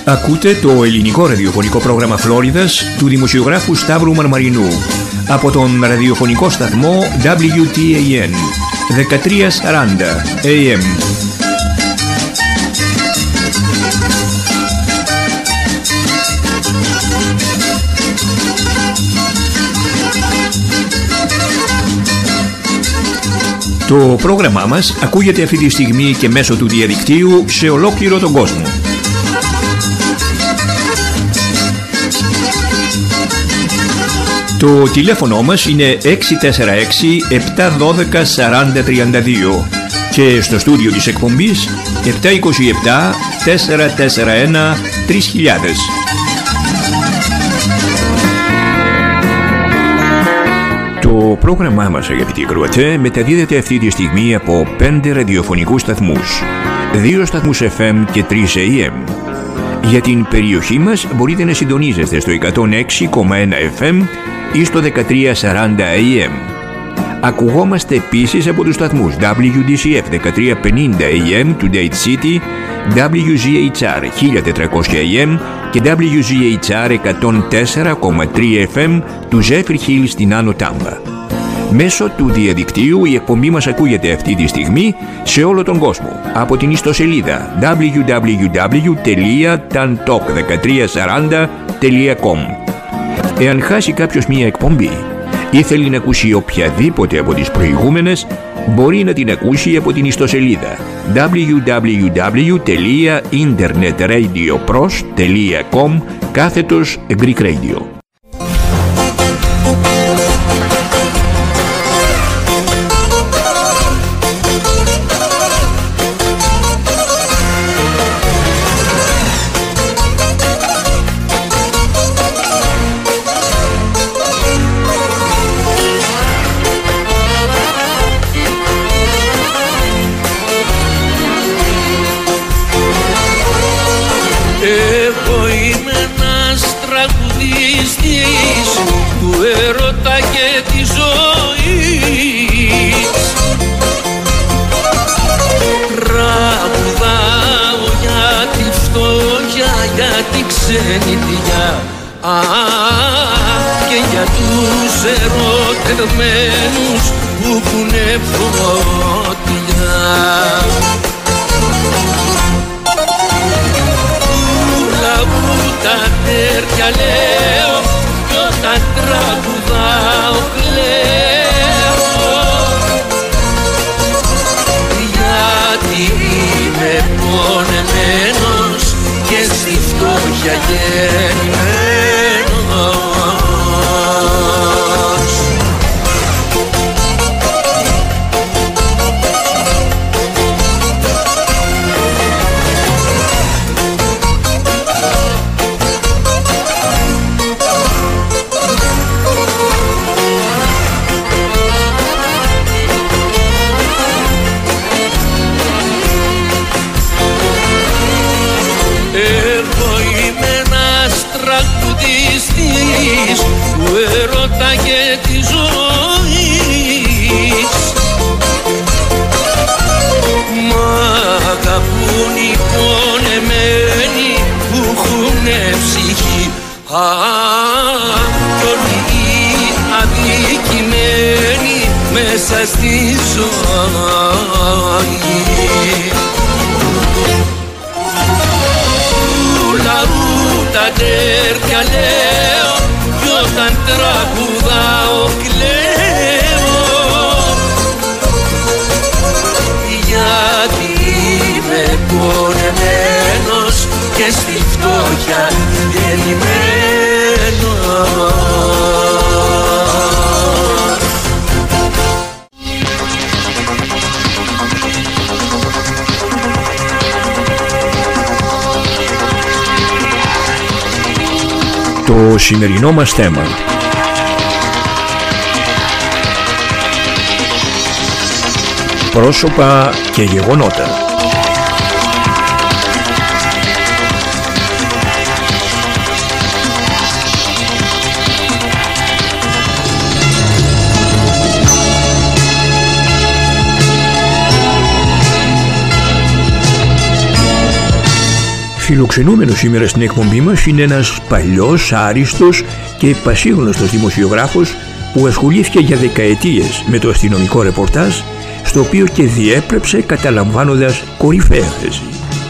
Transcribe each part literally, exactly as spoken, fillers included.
Ακούτε το ελληνικό ραδιοφωνικό πρόγραμμα Φλόριδας του δημοσιογράφου Σταύρου Μαρμαρινού από τον ραδιοφωνικό σταθμό ντάμπλιου τι έι εν δεκατριακόσια σαράντα έι εμ. Το πρόγραμμά μας ακούγεται αυτή τη στιγμή και μέσω του διαδικτύου σε ολόκληρο τον κόσμο. Το τηλέφωνο μας είναι έξι τέσσερα έξι επτά ένα δύο τέσσερα τρία δύο και στο στούντιο της εκπομπής επτά δύο επτά τέσσερα τέσσερα ένα τρία χιλιάδες. Το πρόγραμμά μας, αγαπητοί ακροατές, μεταδίδεται αυτή τη στιγμή από πέντε ραδιοφωνικούς σταθμούς, δύο σταθμούς εφ εμ και τρεις έι εμ. Για την περιοχή μας μπορείτε να συντονίζεστε στο εκατόν έξι κόμμα ένα εφ εμ ή στο δεκατριακόσια σαράντα έι εμ. Ακουγόμαστε επίσης από τους σταθμούς ντάμπλιου ντι σι εφ χίλια τριακόσια πενήντα έι εμ του Date City, ντάμπλιου ζι έιτς αρ χίλια τετρακόσια έι εμ και ντάμπλιου ζι έιτς αρ εκατόν τέσσερα κόμμα τρία εφ εμ του Zephyr Hill στην Άνω Τάμπα. Μέσω του διαδικτύου η εκπομπή μας ακούγεται αυτή τη στιγμή σε όλο τον κόσμο από την ιστοσελίδα ντάμπλιου ντάμπλιου ντάμπλιου τελεία ταντοκ δεκατριακόσια σαράντα τελεία κομ. Εάν χάσει κάποιος μία εκπομπή ή θέλει να ακούσει οποιαδήποτε από τις προηγούμενες, μπορεί να την ακούσει από την ιστοσελίδα ντάμπλιου ντάμπλιου ντάμπλιου τελεία internetradiopros τελεία com κάθετος Greek Radio. Α, και για τους ερωτευμένους που έχουνε φωτιά. Του λαού τα τέρια λέω κι όταν τραγουδάω κλαίω, γιατί είμαι πονεμένος και στη φτώχεια γεννημένος. Του έρωτα και της ζωής, μ' αγαπούν οι πονεμένοι που έχουνε ψυχή. Α, κι όλοι οι αδικημένοι μέσα στη ζωή. Του λαού τα τέρια λέω κι όταν τραγουδάω κλαίω, γιατί είμαι πονεμένος και στη φτώχεια γεννημένος. Το σημερινό μας θέμα: πρόσωπα και γεγονότα. Φιλοξενούμενος σήμερα στην εκπομπή μας είναι ένας παλιός, άριστος και πασίγνωστος δημοσιογράφος που ασχολήθηκε για δεκαετίες με το αστυνομικό ρεπορτάζ, στο οποίο και διέπρεψε καταλαμβάνοντας κορυφαία θέση.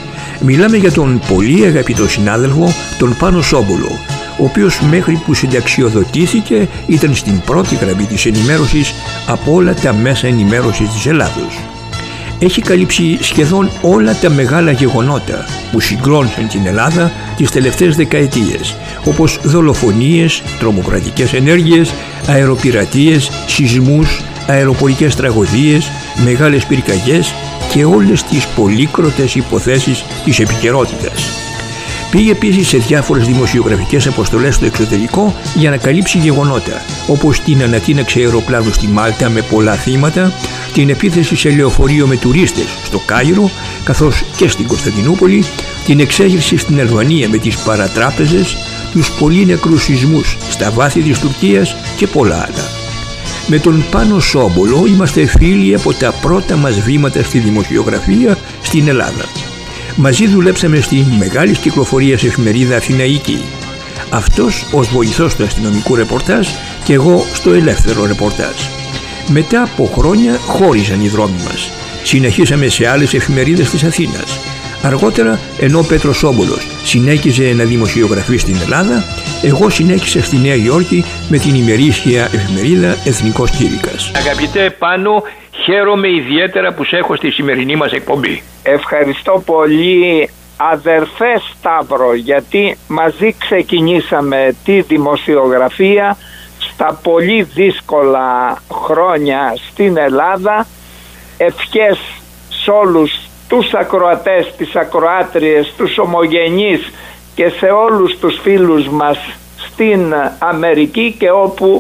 Μιλάμε για τον πολύ αγαπητό συνάδελφο, τον Πάνο Σόμπολο, ο οποίος μέχρι που συνταξιοδοτήθηκε ήταν στην πρώτη γραμμή της ενημέρωσης από όλα τα μέσα ενημέρωσης της Ελλάδος. Έχει καλύψει σχεδόν όλα τα μεγάλα γεγονότα που συγκλώνησαν την Ελλάδα τις τελευταίες δεκαετίες, όπως δολοφονίες, τρομοκρατικές ενέργειες, αεροπειρατείες, σεισμούς, αεροπορικές τραγωδίες, μεγάλες πυρκαγιές και όλες τις πολύκροτες υποθέσεις της επικαιρότητας. Πήγε επίσης σε διάφορες δημοσιογραφικές αποστολές στο εξωτερικό για να καλύψει γεγονότα, όπως την ανατείναξη αεροπλάνου στη Μάλτα με πολλά θύματα, την επίθεση σε λεωφορείο με τουρίστες στο Κάιρο, καθώς και στην Κωνσταντινούπολη, την εξέγερση στην Αλβανία με τις παρατράπεζες, τους πολύ νεκρούς σεισμούς στα βάθη της Τουρκίας και πολλά άλλα. Με τον Πάνο Σόμπολο είμαστε φίλοι από τα πρώτα μας βήματα στη δημοσιογραφία στην Ελλάδα. Μαζί δουλέψαμε στη μεγάλης κυκλοφορίας εφημερίδα Αθηναϊκή. Αυτός ως βοηθός του αστυνομικού ρεπορτάζ και εγώ στο ελεύθερο ρεπορτάζ. Μετά από χρόνια χώριζαν οι δρόμοι μας. Συνεχίσαμε σε άλλες εφημερίδες της Αθήνας. Αργότερα, ενώ ο Πέτρος Σόμπολος συνέχιζε να δημοσιογραφεί στην Ελλάδα, εγώ συνέχισα στη Νέα Υόρκη με την ημερήσια εφημερίδα Εθνικός Κήρυκας. Αγαπητέ Πάνο, χαίρομαι ιδιαίτερα που σε έχω στη σημερινή μας εκπομπή. Ευχαριστώ πολύ, αδερφέ Σταύρο, γιατί μαζί ξεκινήσαμε τη δημοσιογραφία στα πολύ δύσκολα χρόνια στην Ελλάδα. Ευχές σε όλους τους ακροατές, τις ακροάτριες, τους ομογενείς και σε όλους τους φίλους μας στην Αμερική και όπου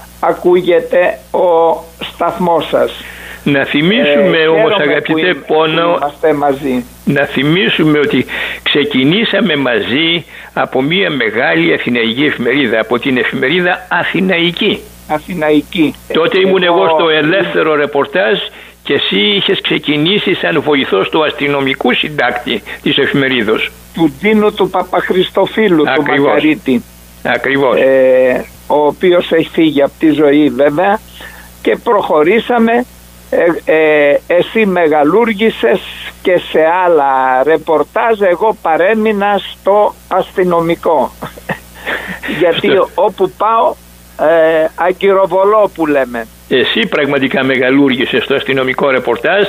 ακούγεται ο σταθμός σας. Να θυμίσουμε ε, όμως αγαπητέ Πόνο, μαζί. να θυμίσουμε ότι ξεκινήσαμε μαζί από μια μεγάλη αθηναϊκή εφημερίδα, από την εφημερίδα Αθηναϊκή. Αθηναϊκή. Τότε ήμουν εγώ, εγώ στο ελεύθερο ρεπορτάζ και εσύ είχες ξεκινήσει σαν βοηθός του αστυνομικού συντάκτη της εφημερίδος. Του Ντίνου του Παπαχριστοφίλου, του Μακαρίτη. Ακριβώς. Ε, ο οποίος έχει φύγει από τη ζωή βέβαια, και προχωρήσαμε. Ε, ε, εσύ μεγαλούργησες και σε άλλα ρεπορτάζ, εγώ παρέμεινα στο αστυνομικό. Γιατί όπου πάω ε, αγκυροβολώ που λέμε. Εσύ πραγματικά μεγαλούργησες στο αστυνομικό ρεπορτάζ,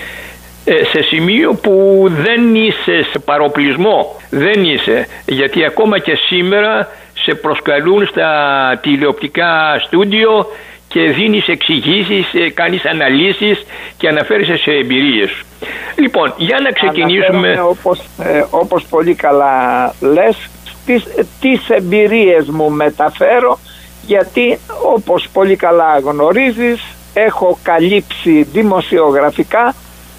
ε, σε σημείο που δεν είσαι σε παροπλισμό, δεν είσαι, γιατί ακόμα και σήμερα σε προσκαλούν στα τηλεοπτικά στούντιο και δίνεις εξηγήσεις, κάνεις αναλύσεις και αναφέρεσαι σε εμπειρίες. Λοιπόν, για να ξεκινήσουμε... Όπως, ε, όπως πολύ καλά λες, τις, τις εμπειρίες μου μεταφέρω, γιατί όπως πολύ καλά γνωρίζεις, έχω καλύψει δημοσιογραφικά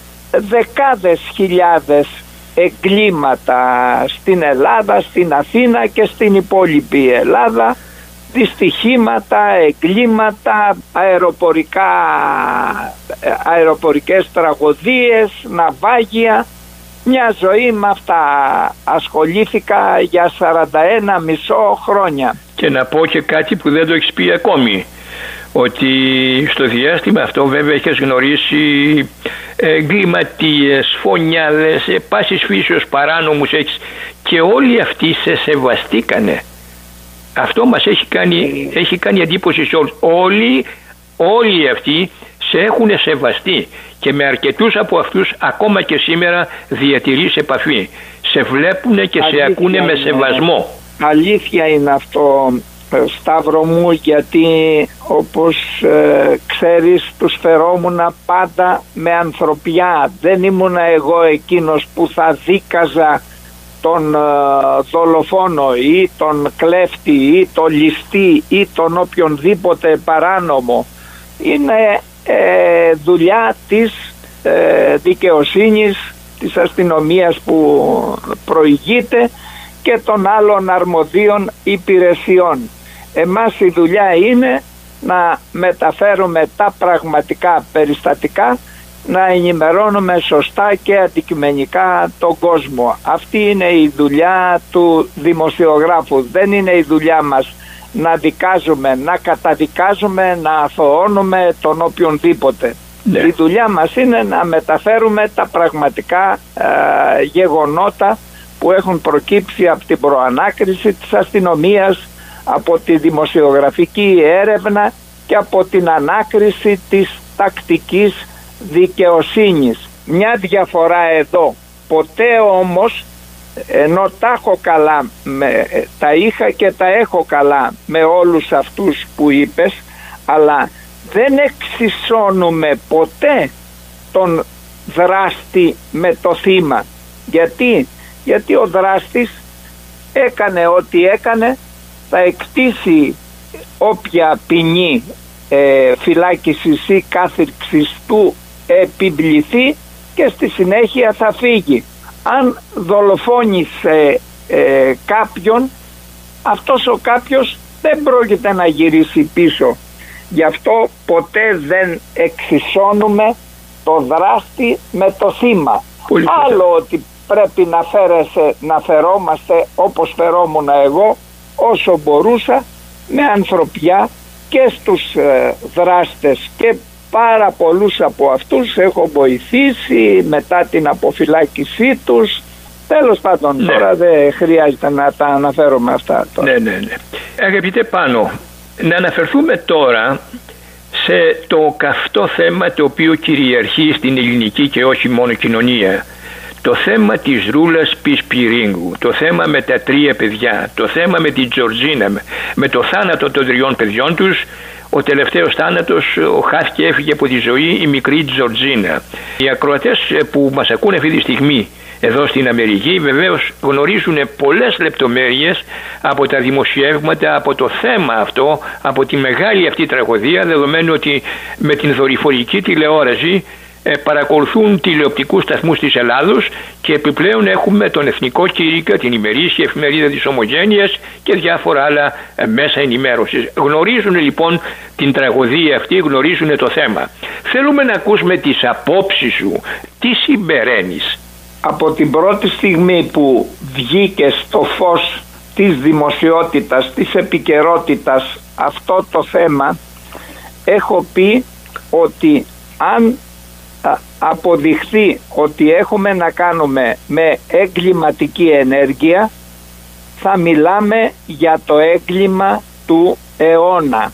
δεκάδες χιλιάδες εγκλήματα στην Ελλάδα, στην Αθήνα και στην υπόλοιπη Ελλάδα, δυστυχήματα, εγκλήματα, αεροπορικά, αεροπορικές τραγωδίες, ναυάγια. Μια ζωή με αυτά ασχολήθηκα για σαράντα ένα μισό χρόνια. Και να πω και κάτι που δεν το έχεις πει ακόμη, ότι στο διάστημα αυτό βέβαια έχεις γνωρίσει εγκληματίες, φωνιάδες, πάσης φύσεως παράνομους έχεις, και όλοι αυτοί σε σεβαστήκανε. Αυτό μας έχει κάνει, έχει κάνει εντύπωση σε όλους. Όλοι, όλοι αυτοί σε έχουν σεβαστεί και με αρκετούς από αυτούς ακόμα και σήμερα διατηρείς επαφή. Σε βλέπουνε και αλήθεια σε ακούνε είναι, με σεβασμό. Αλήθεια είναι αυτό, Σταύρο μου, γιατί όπως ε, ξέρεις τους φερόμουνα πάντα με ανθρωπιά. Δεν ήμουνα εγώ εκείνος που θα δίκαζα τον ε, δολοφόνο ή τον κλέφτη ή τον ληστή ή τον οποιονδήποτε παράνομο. Είναι ε, δουλειά της ε, δικαιοσύνης, της αστυνομίας που προηγείται και των άλλων αρμοδίων υπηρεσιών. Εμάς η δουλειά είναι να μεταφέρουμε τα πραγματικά περιστατικά να ενημερώνουμε σωστά και αντικειμενικά τον κόσμο. Αυτή είναι η δουλειά του δημοσιογράφου. Δεν είναι η δουλειά μας να δικάζουμε, να καταδικάζουμε, να αθωώνουμε τον οποιονδήποτε. Ναι. Η δουλειά μας είναι να μεταφέρουμε τα πραγματικά ε, γεγονότα που έχουν προκύψει από την προανάκριση της αστυνομίας, από τη δημοσιογραφική έρευνα και από την ανάκριση της τακτικής δικαιοσύνης. Μια διαφορά εδώ. Ποτέ όμως, ενώ τα έχω καλά, με, τα είχα και τα έχω καλά με όλους αυτούς που είπες, αλλά δεν εξισώνουμε ποτέ τον δράστη με το θύμα. Γιατί? Γιατί ο δράστης έκανε ό,τι έκανε, θα εκτίσει όποια ποινή ε, φυλάκισης ή κάθριξης του επιβληθεί και στη συνέχεια θα φύγει. Αν δολοφόνησε ε, κάποιον, αυτός ο κάποιος δεν πρόκειται να γυρίσει πίσω. Γι' αυτό ποτέ δεν εξισώνουμε το δράστη με το θύμα. Πολύ Άλλο ότι πρέπει να, φέρεσαι, να φερόμαστε όπως φερόμουν εγώ, όσο μπορούσα, με ανθρωπιά και στους ε, δράστες, και πάρα πολλούς από αυτούς έχω βοηθήσει μετά την αποφυλάκησή τους. Τέλος πάντων, ναι. Τώρα δεν χρειάζεται να τα αναφέρουμε αυτά τώρα. Ναι, ναι, ναι. Αγαπητέ Πάνο, να αναφερθούμε τώρα σε το καυτό θέμα το οποίο κυριαρχεί στην ελληνική και όχι μόνο κοινωνία. Το θέμα της Ρούλας Πισπυρίγκου, το θέμα με τα τρία παιδιά, το θέμα με την Τζορτζίνα, με το θάνατο των τριών παιδιών τους. Ο τελευταίος θάνατος χάθηκε, έφυγε από τη ζωή η μικρή Τζορτζίνα. Οι ακροατές που μας ακούνε αυτή τη στιγμή εδώ στην Αμερική βεβαίως γνωρίζουν πολλές λεπτομέρειες από τα δημοσιεύματα, από το θέμα αυτό, από τη μεγάλη αυτή τραγωδία, δεδομένου ότι με την δορυφορική τηλεόραση παρακολουθούν τηλεοπτικούς σταθμούς της Ελλάδος και επιπλέον έχουμε τον Εθνικό Κήρυκα, την ημερήσια εφημερίδα της Ομογένειας και διάφορα άλλα μέσα ενημέρωσης. Γνωρίζουν λοιπόν την τραγωδία αυτή, γνωρίζουν το θέμα. Θέλουμε να ακούσουμε τις απόψεις σου. Τι συμπεραίνεις? Από την πρώτη στιγμή που βγήκε στο φως της δημοσιότητας, της επικαιρότητας αυτό το θέμα, έχω πει ότι αν αποδειχθεί ότι έχουμε να κάνουμε με εγκληματική ενέργεια, θα μιλάμε για το έγκλημα του αιώνα.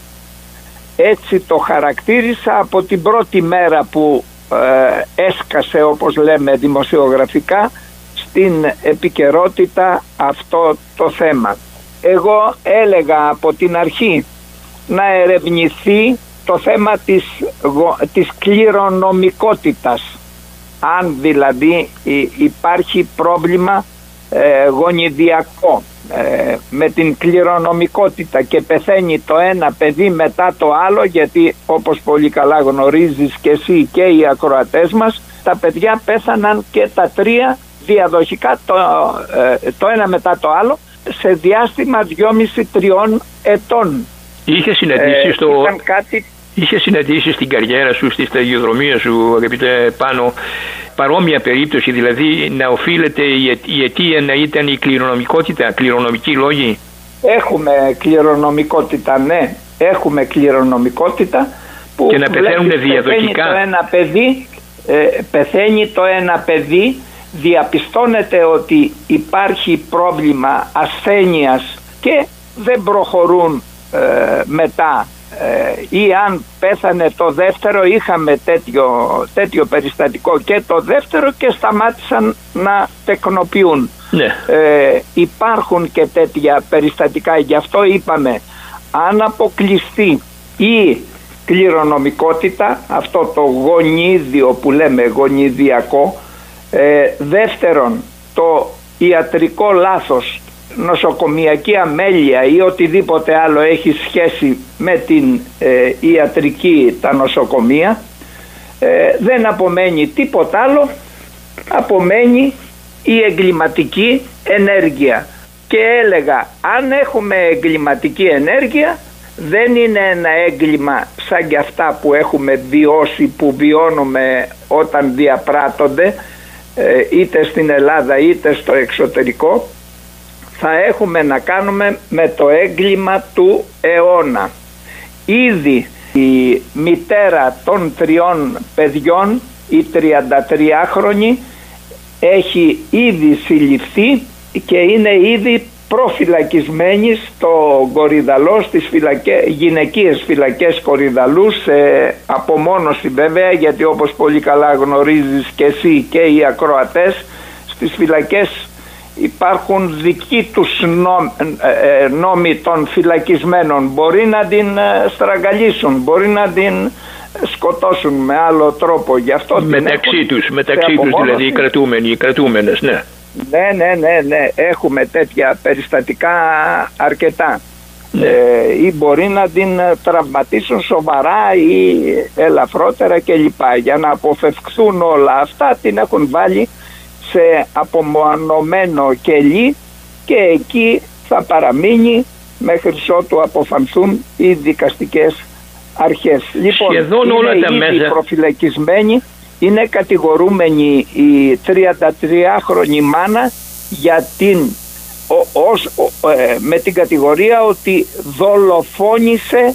Έτσι το χαρακτήρισα από την πρώτη μέρα που ε, έσκασε, όπως λέμε δημοσιογραφικά, στην επικαιρότητα αυτό το θέμα. Εγώ έλεγα από την αρχή να ερευνηθεί το θέμα της, της κληρονομικότητας, αν δηλαδή υπάρχει πρόβλημα ε, γονιδιακό ε, με την κληρονομικότητα και πεθαίνει το ένα παιδί μετά το άλλο, γιατί όπως πολύ καλά γνωρίζεις και εσύ και οι ακροατές μας, τα παιδιά πέθαναν και τα τρία διαδοχικά, το, ε, το ένα μετά το άλλο, σε διάστημα δυόμισι τριών ετών. Είχε συναντήσει ε, στο... κάτι... Είχε συναντήσει στην καριέρα σου, στη σταδιοδρομία σου, αγαπητέ Πάνο, παρόμοια περίπτωση, δηλαδή να οφείλεται η αιτία να ήταν η κληρονομικότητα, κληρονομικοί λόγοι? Έχουμε κληρονομικότητα, ναι, έχουμε κληρονομικότητα που και να πεθαίνουν διαδοχικά. Το ένα παιδί, ε, πεθαίνει το ένα παιδί, διαπιστώνεται ότι υπάρχει πρόβλημα ασθένειας και δεν προχωρούν ε, μετά. Ε, ή αν πέθανε το δεύτερο, είχαμε τέτοιο, τέτοιο περιστατικό και το δεύτερο και σταμάτησαν να τεκνοποιούν. Ναι. Ε, υπάρχουν και τέτοια περιστατικά, γι' αυτό είπαμε αν αποκλειστεί η κληρονομικότητα, αυτό το γονίδιο που λέμε γονιδιακό, ε, δεύτερον το ιατρικό λάθος, νοσοκομιακή αμέλεια ή οτιδήποτε άλλο έχει σχέση με την ε, ιατρική, τα νοσοκομεία, ε, δεν απομένει τίποτα άλλο, απομένει η εγκληματική ενέργεια. Και έλεγα, αν έχουμε εγκληματική ενέργεια δεν είναι ένα έγκλημα σαν και αυτά που έχουμε βιώσει, που βιώνουμε όταν διαπράττονται είτε στην Ελλάδα είτε στο εξωτερικό. Θα έχουμε να κάνουμε με το έγκλημα του αιώνα. Ήδη η μητέρα των τριών παιδιών, η τριαντατριάχρονη, έχει ήδη συλληφθεί και είναι ήδη προφυλακισμένη στο Κορυδαλό, στις φυλακές, γυναικείες φυλακές Κορυδαλού, σε απομόνωση βέβαια, γιατί όπως πολύ καλά γνωρίζεις και εσύ και οι ακροατές, στις φυλακές υπάρχουν δικοί τους νόμοι των φυλακισμένων. Μπορεί να την στραγγαλίσουν, μπορεί να την σκοτώσουν με άλλο τρόπο. Γι' αυτό μεταξύ τους, μεταξύ τους δηλαδή οι κρατούμενοι, οι κρατούμενες, ναι. Ναι, ναι, ναι, ναι, έχουμε τέτοια περιστατικά αρκετά. Ναι. Ε, ή μπορεί να την τραυματίσουν σοβαρά ή ελαφρότερα κλπ. Για να αποφευχθούν όλα αυτά την έχουν βάλει σε απομονωμένο κελί και εκεί θα παραμείνει μέχρι ότου αποφανθούν οι δικαστικές αρχές. Λοιπόν, σχεδόν είναι όλα τα ήδη μέσα προφυλακισμένοι, είναι κατηγορούμενη η τριαντατριάχρονη μάνα για την, ο, ως, ο, ε, με την κατηγορία ότι δολοφόνησε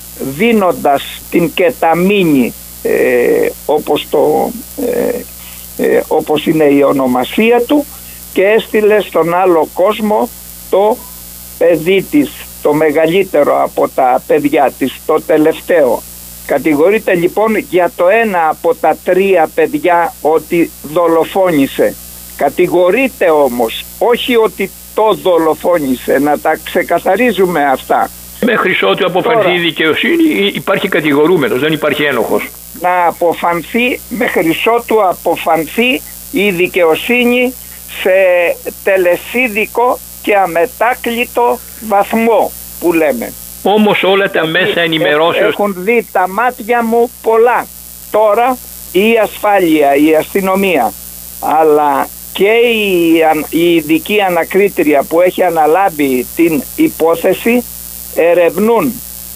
δίνοντας την κεταμίνη, ε, όπως, το, ε, ε, όπως είναι η ονομασία του, και έστειλε στον άλλο κόσμο το παιδί της, το μεγαλύτερο από τα παιδιά της, το τελευταίο. Κατηγορείται λοιπόν για το ένα από τα τρία παιδιά ότι δολοφόνησε. Κατηγορείται όμως, όχι ότι το δολοφόνησε, να τα ξεκαθαρίζουμε αυτά. Μέχρι ότου αποφανθεί η δικαιοσύνη υπάρχει κατηγορούμενος, δεν υπάρχει ένοχος. Να αποφανθεί, μέχρι ότου αποφανθεί η δικαιοσύνη σε τελεσίδικο και αμετάκλητο βαθμό που λέμε. Όμως όλα τα μέσα ενημερώσεως έχουν δει τα μάτια μου πολλά. Τώρα η ασφάλεια, η αστυνομία, αλλά και η, η ειδική ανακρίτρια που έχει αναλάβει την υπόθεση ερευνούν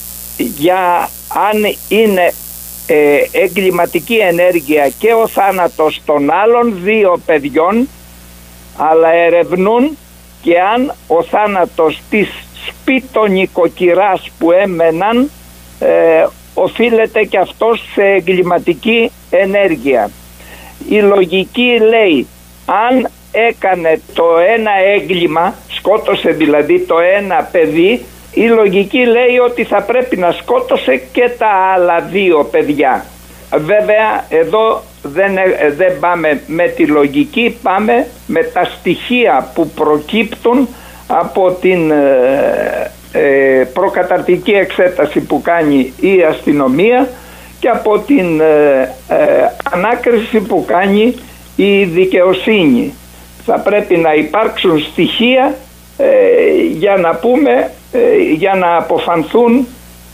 για αν είναι ε, εγκληματική ενέργεια και ο θάνατος των άλλων δύο παιδιών, αλλά ερευνούν και αν ο θάνατος της σπίτο νοικοκυράς που έμεναν ε, οφείλεται και αυτός σε εγκληματική ενέργεια. Η λογική λέει, αν έκανε το ένα έγκλημα, σκότωσε δηλαδή το ένα παιδί, η λογική λέει ότι θα πρέπει να σκότωσε και τα άλλα δύο παιδιά. Βέβαια εδώ δεν, δεν πάμε με τη λογική, πάμε με τα στοιχεία που προκύπτουν από την ε, ε, προκαταρτική εξέταση που κάνει η αστυνομία και από την ε, ε, ανάκριση που κάνει η δικαιοσύνη. Θα πρέπει να υπάρξουν στοιχεία ε, για να πούμε, ε, για να αποφανθούν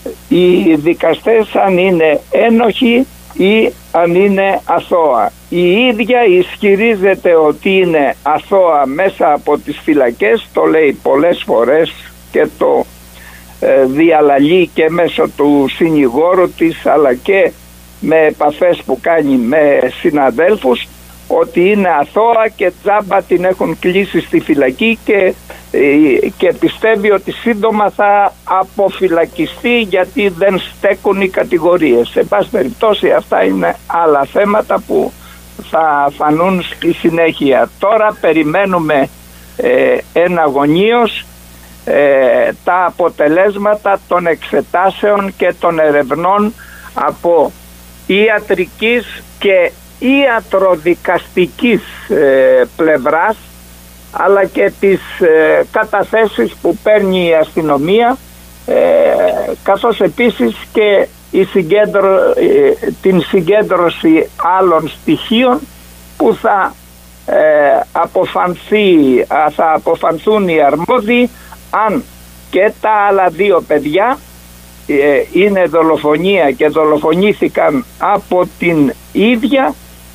οι δικαστές αν είναι ένοχοι ή αν είναι αθώα. Η ίδια ισχυρίζεται ότι είναι αθώα μέσα από τις φυλακές, το λέει πολλές φορές και το ε, διαλαλεί και μέσω του συνηγόρου της, αλλά και με επαφές που κάνει με συναδέλφους, ότι είναι αθώα και τζάμπα την έχουν κλείσει στη φυλακή και, και πιστεύει ότι σύντομα θα αποφυλακιστεί γιατί δεν στέκουν οι κατηγορίες. Σε πάση περιπτώσει αυτά είναι άλλα θέματα που θα φανούν στη συνέχεια. Τώρα περιμένουμε ε, εναγωνίως ε, τα αποτελέσματα των εξετάσεων και των ερευνών από ιατρικής και ιατροδικαστικής ε, πλευράς, αλλά και τις ε, καταθέσεις που παίρνει η αστυνομία, ε, καθώς επίσης και η συγκέντρο, ε, την συγκέντρωση άλλων στοιχείων που θα, ε, αποφανθεί, θα αποφανθούν οι αρμόδιοι αν και τα άλλα δύο παιδιά ε, είναι δολοφονία και δολοφονήθηκαν από την ίδια,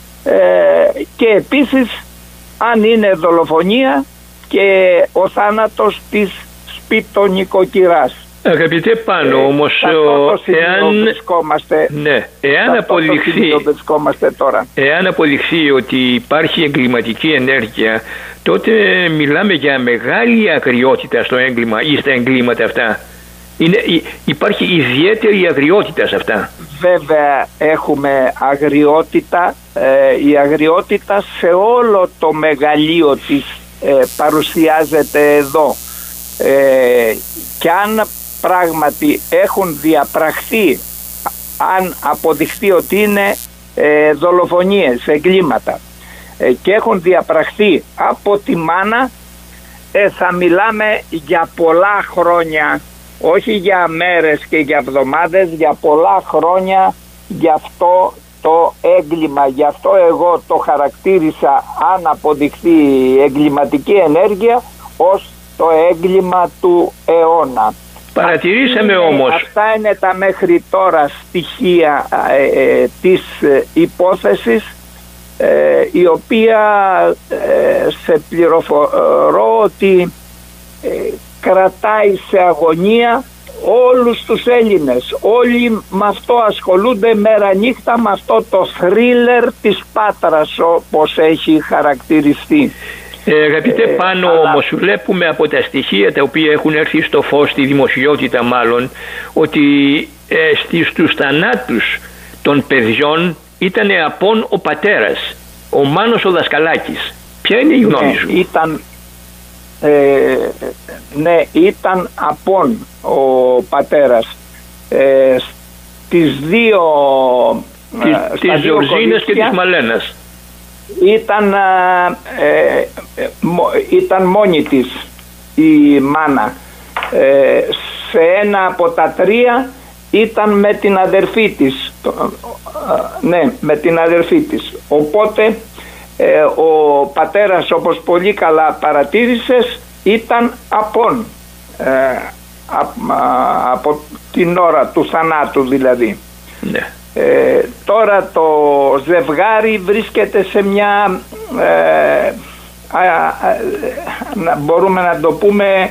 Ε, και επίσης αν είναι δολοφονία και ο θάνατος της σπίτο νοικοκυράς. Αγαπητέ Πάνο, όμως εάν, ναι, εάν, αποδειχθεί, τώρα. εάν αποδειχθεί ότι υπάρχει εγκληματική ενέργεια, τότε μιλάμε για μεγάλη ακριότητα στο έγκλημα ή στα εγκλήματα αυτά. Είναι, υπάρχει ιδιαίτερη αγριότητα σε αυτά. Βέβαια έχουμε αγριότητα, ε, η αγριότητα σε όλο το μεγαλείο της ε, παρουσιάζεται εδώ, ε, και αν πράγματι έχουν διαπραχθεί, αν αποδειχθεί ότι είναι ε, δολοφονίες, εγκλήματα, ε, και έχουν διαπραχθεί από τη μάνα, ε, θα μιλάμε για πολλά χρόνια, όχι για μέρες και για εβδομάδες, για πολλά χρόνια για αυτό το έγκλημα. Γι' αυτό εγώ το χαρακτήρισα, αν αποδειχθεί εγκληματική ενέργεια, ως το έγκλημα του αιώνα. Παρατηρήσαμε είναι, όμως. Αυτά είναι τα μέχρι τώρα στοιχεία ε, ε, της ε, υπόθεσης, ε, η οποία ε, σε πληροφορώ ότι ε, κρατάει σε αγωνία όλους τους Έλληνες. Όλοι με αυτό ασχολούνται μέρα νύχτα, με αυτό το θρίλερ της Πάτρας, όπως έχει χαρακτηριστεί. Ε, αγαπητέ Ε, Πάνο, αλλά... όμως βλέπουμε από τα στοιχεία τα οποία έχουν έρθει στο φως, στη δημοσιότητα μάλλον, ότι ε, στις, στους θανάτους των παιδιών ήταν απόν ο πατέρας, ο Μάνος ο Δασκαλάκης. Ποια είναι η γνώμη ναι, σου? Ήταν, ε, ναι, ήταν απόν ο πατέρας. Ε, στις δύο... Τις, τις Ζορζίνες και της Μαλένας. Ήταν, ε, ε, ήταν μόνη της η μάνα. Ε, σε ένα από τα τρία ήταν με την αδερφή της. Ναι, με την αδερφή της. Οπότε ε, ο πατέρας, όπως πολύ καλά παρατήρησες, ήταν απόν, ε, α, από την ώρα του θανάτου δηλαδή. Ναι. Ε, τώρα το ζευγάρι βρίσκεται σε μια ε, α, α, να μπορούμε να το πούμε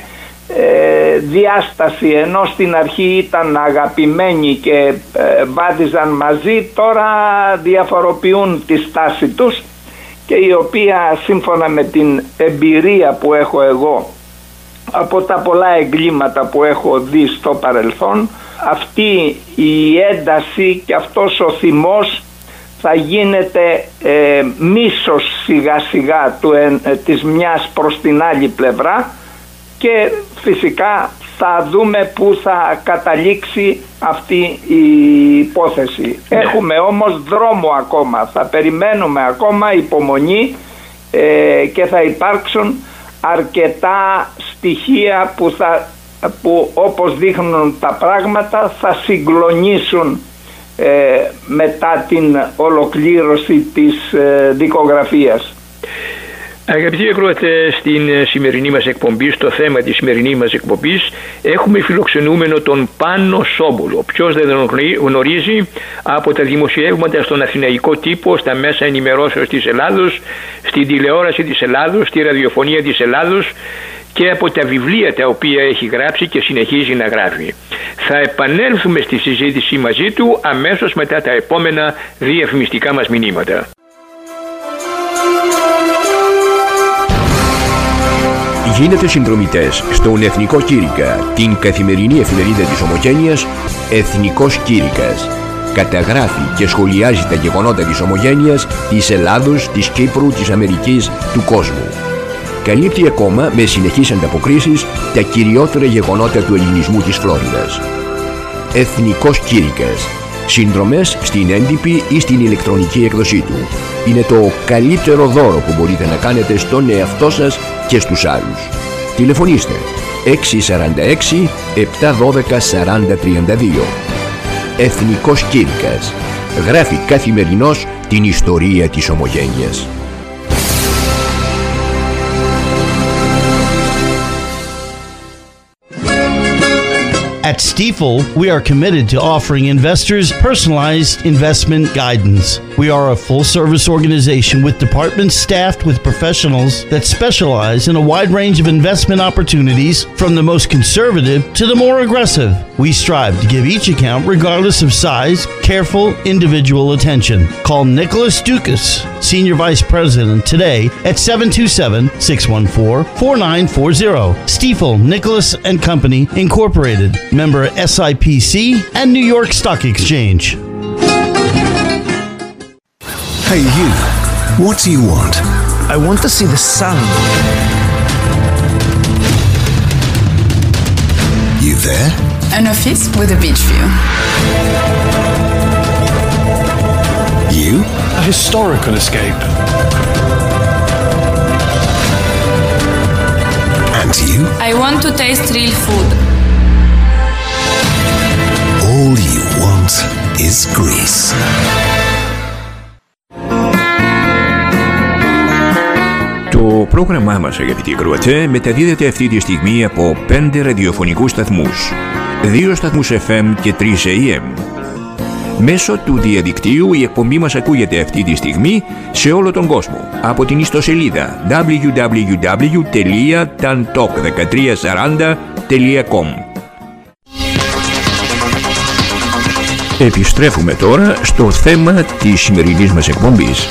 ε, διάσταση, ενώ στην αρχή ήταν αγαπημένοι και ε, βάδιζαν μαζί, τώρα διαφοροποιούν τη στάση τους, και η οποία σύμφωνα με την εμπειρία που έχω εγώ από τα πολλά εγκλήματα που έχω δει στο παρελθόν, αυτή η ένταση και αυτός ο θυμός θα γίνεται ε, μίσος σιγά σιγά του, ε, της μιας προς την άλλη πλευρά, και φυσικά θα δούμε πού θα καταλήξει αυτή η υπόθεση. Ναι. Έχουμε όμως δρόμο ακόμα, θα περιμένουμε ακόμα, υπομονή, ε, και θα υπάρξουν αρκετά στοιχεία που, θα, που όπως δείχνουν τα πράγματα θα συγκλονίσουν ε, μετά την ολοκλήρωση της ε, δικογραφίας. Αγαπητοί ακροατές, στην σημερινή μας εκπομπή, στο θέμα της σημερινής μας εκπομπής, έχουμε φιλοξενούμενο τον Πάνο Σόμπολο. Ποιος δεν τον γνωρίζει από τα δημοσιεύματα στον αθηναϊκό τύπο, στα μέσα ενημερώσεως της Ελλάδος, στην τηλεόραση της Ελλάδος, στη ραδιοφωνία της Ελλάδος και από τα βιβλία τα οποία έχει γράψει και συνεχίζει να γράφει. Θα επανέλθουμε στη συζήτηση μαζί του αμέσως μετά τα επόμενα διαφημιστικά μας μηνύματα. Γίνετε συνδρομητές στον Εθνικό Κήρυκα, την καθημερινή εφημερίδα της Ομογένειας Εθνικός Κήρυκας. Καταγράφει και σχολιάζει τα γεγονότα της Ομογένειας, της Ελλάδος, της Κύπρου, της Αμερικής, του κόσμου. Καλύπτει ακόμα με συνεχείς ανταποκρίσεις τα κυριότερα γεγονότα του ελληνισμού της Φλόριδας. Εθνικός Κήρυκας. Συνδρομές στην έντυπη ή στην ηλεκτρονική έκδοσή του. Είναι το καλύτερο δώρο που μπορείτε να κάνετε στον εαυτό σας και στους άλλους. Τηλεφωνήστε έξι τέσσερα έξι επτά ένα δύο σαράντα τριάντα δύο. Εθνικός Κήρυκας. Γράφει καθημερινώς την ιστορία της Ομογένειας. At Stifel, we are committed to offering investors personalized investment guidance. We are a full-service organization with departments staffed with professionals that specialize in a wide range of investment opportunities, from the most conservative to the more aggressive. We strive to give each account, regardless of size, careful individual attention. Call Nicholas Dukas, Senior Vice President, today at seven two seven, six one four, four nine four zero. Stifel, Nicholas and Company, Incorporated. Member S I P C and New York Stock Exchange. Hey you, what do you want? I want to see the sun. You there? An office with a beach view. You? A historical escape. And you? I want to taste real food. All you want is Greece. Το πρόγραμμά μας, αγαπητοί ακροατές, μεταδίδεται αυτή τη στιγμή από πέντε ραδιοφωνικούς σταθμούς, δύο σταθμούς εφ εμ και τρεις έι εμ. Μέσω του διαδικτύου η εκπομπή μας ακούγεται αυτή τη στιγμή σε όλο τον κόσμο από την ιστοσελίδα ντάμπλιου ντάμπλιου ντάμπλιου τελεία ταντοκ δεκατρία σαράντα τελεία κομ. Επιστρέφουμε τώρα στο θέμα της σημερινής μας εκπομπής.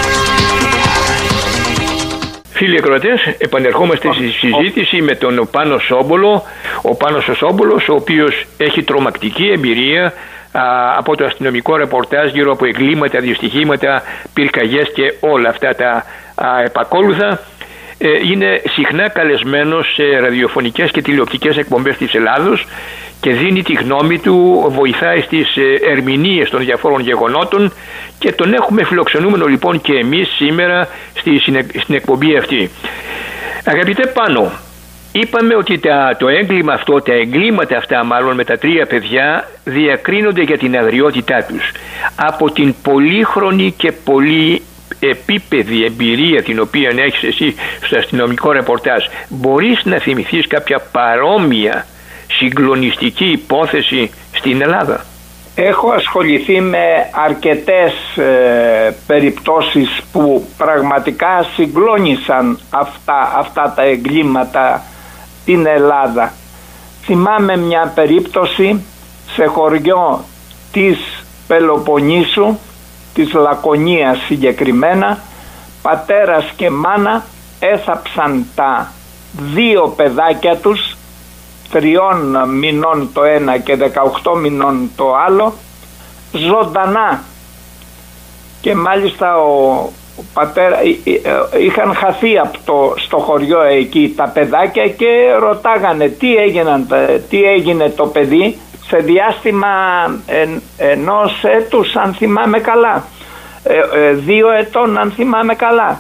Φίλοι ακροατές, επανερχόμαστε στη συζήτηση με τον Πάνο Σόμπολο. Ο Πάνος ο Σόμπολος, ο οποίος έχει τρομακτική εμπειρία α, από το αστυνομικό ρεπορτάζ γύρω από εγκλήματα, δυστυχήματα, πυρκαγιές και όλα αυτά τα α, επακόλουθα. Ε, είναι συχνά καλεσμένος σε ραδιοφωνικές και τηλεοπτικές εκπομπές της Ελλάδος και δίνει τη γνώμη του, βοηθάει στις ερμηνείες των διαφόρων γεγονότων και τον έχουμε φιλοξενούμενο λοιπόν και εμείς σήμερα στη, στην εκπομπή αυτή. Αγαπητέ Πάνο, είπαμε ότι τα, το έγκλημα αυτό, τα εγκλήματα αυτά μάλλον με τα τρία παιδιά διακρίνονται για την αγριότητά τους. Από την πολύχρονη και πολύ επίπεδη εμπειρία την οποία έχεις εσύ στο αστυνομικό ρεπορτάζ, μπορείς να θυμηθείς κάποια παρόμοια συγκλονιστική υπόθεση στην Ελλάδα? Έχω ασχοληθεί με αρκετές ε, περιπτώσεις που πραγματικά συγκλώνησαν αυτά, αυτά τα εγκλήματα την Ελλάδα. Θυμάμαι μια περίπτωση σε χωριό της Πελοποννήσου, της Λακωνίας συγκεκριμένα. Πατέρας και μάνα έθαψαν τα δύο παιδάκια τους, τριών μηνών το ένα και δεκαοκτώ μηνών το άλλο, ζωντανά. Και μάλιστα ο, ο πατέρα, είχαν χαθεί από το, στο χωριό εκεί τα παιδάκια και ρωτάγανε τι, έγιναν, τι έγινε το παιδί σε διάστημα εν, ενός έτους, αν θυμάμαι καλά, ε, ε, δύο ετών αν θυμάμαι καλά.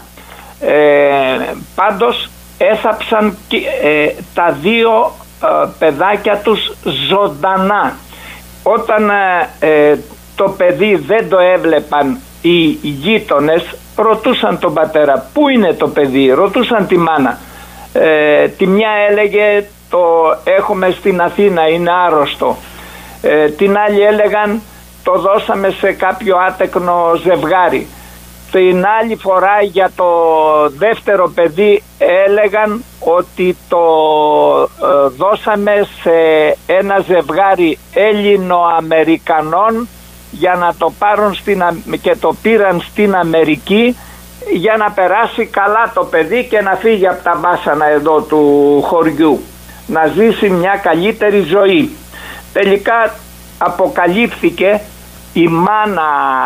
Ε, πάντως έθαψαν ε, τα δύο παιδάκια τους ζωντανά. Όταν ε, το παιδί δεν το έβλεπαν οι γείτονες, ρωτούσαν τον πατέρα πού είναι το παιδί, ρωτούσαν τη μάνα. Ε, τη μια έλεγε το έχουμε στην Αθήνα, είναι άρρωστο. Ε, την άλλη έλεγαν το δώσαμε σε κάποιο άτεκνο ζευγάρι. Την άλλη φορά για το δεύτερο παιδί έλεγαν ότι το ε, δώσαμε σε ένα ζευγάρι Έλληνο-Αμερικανών για να το πάρουν στην, και το πήραν στην Αμερική για να περάσει καλά το παιδί και να φύγει από τα βάσανα εδώ του χωριού, να ζήσει μια καλύτερη ζωή. Τελικά αποκαλύφθηκε, η μάνα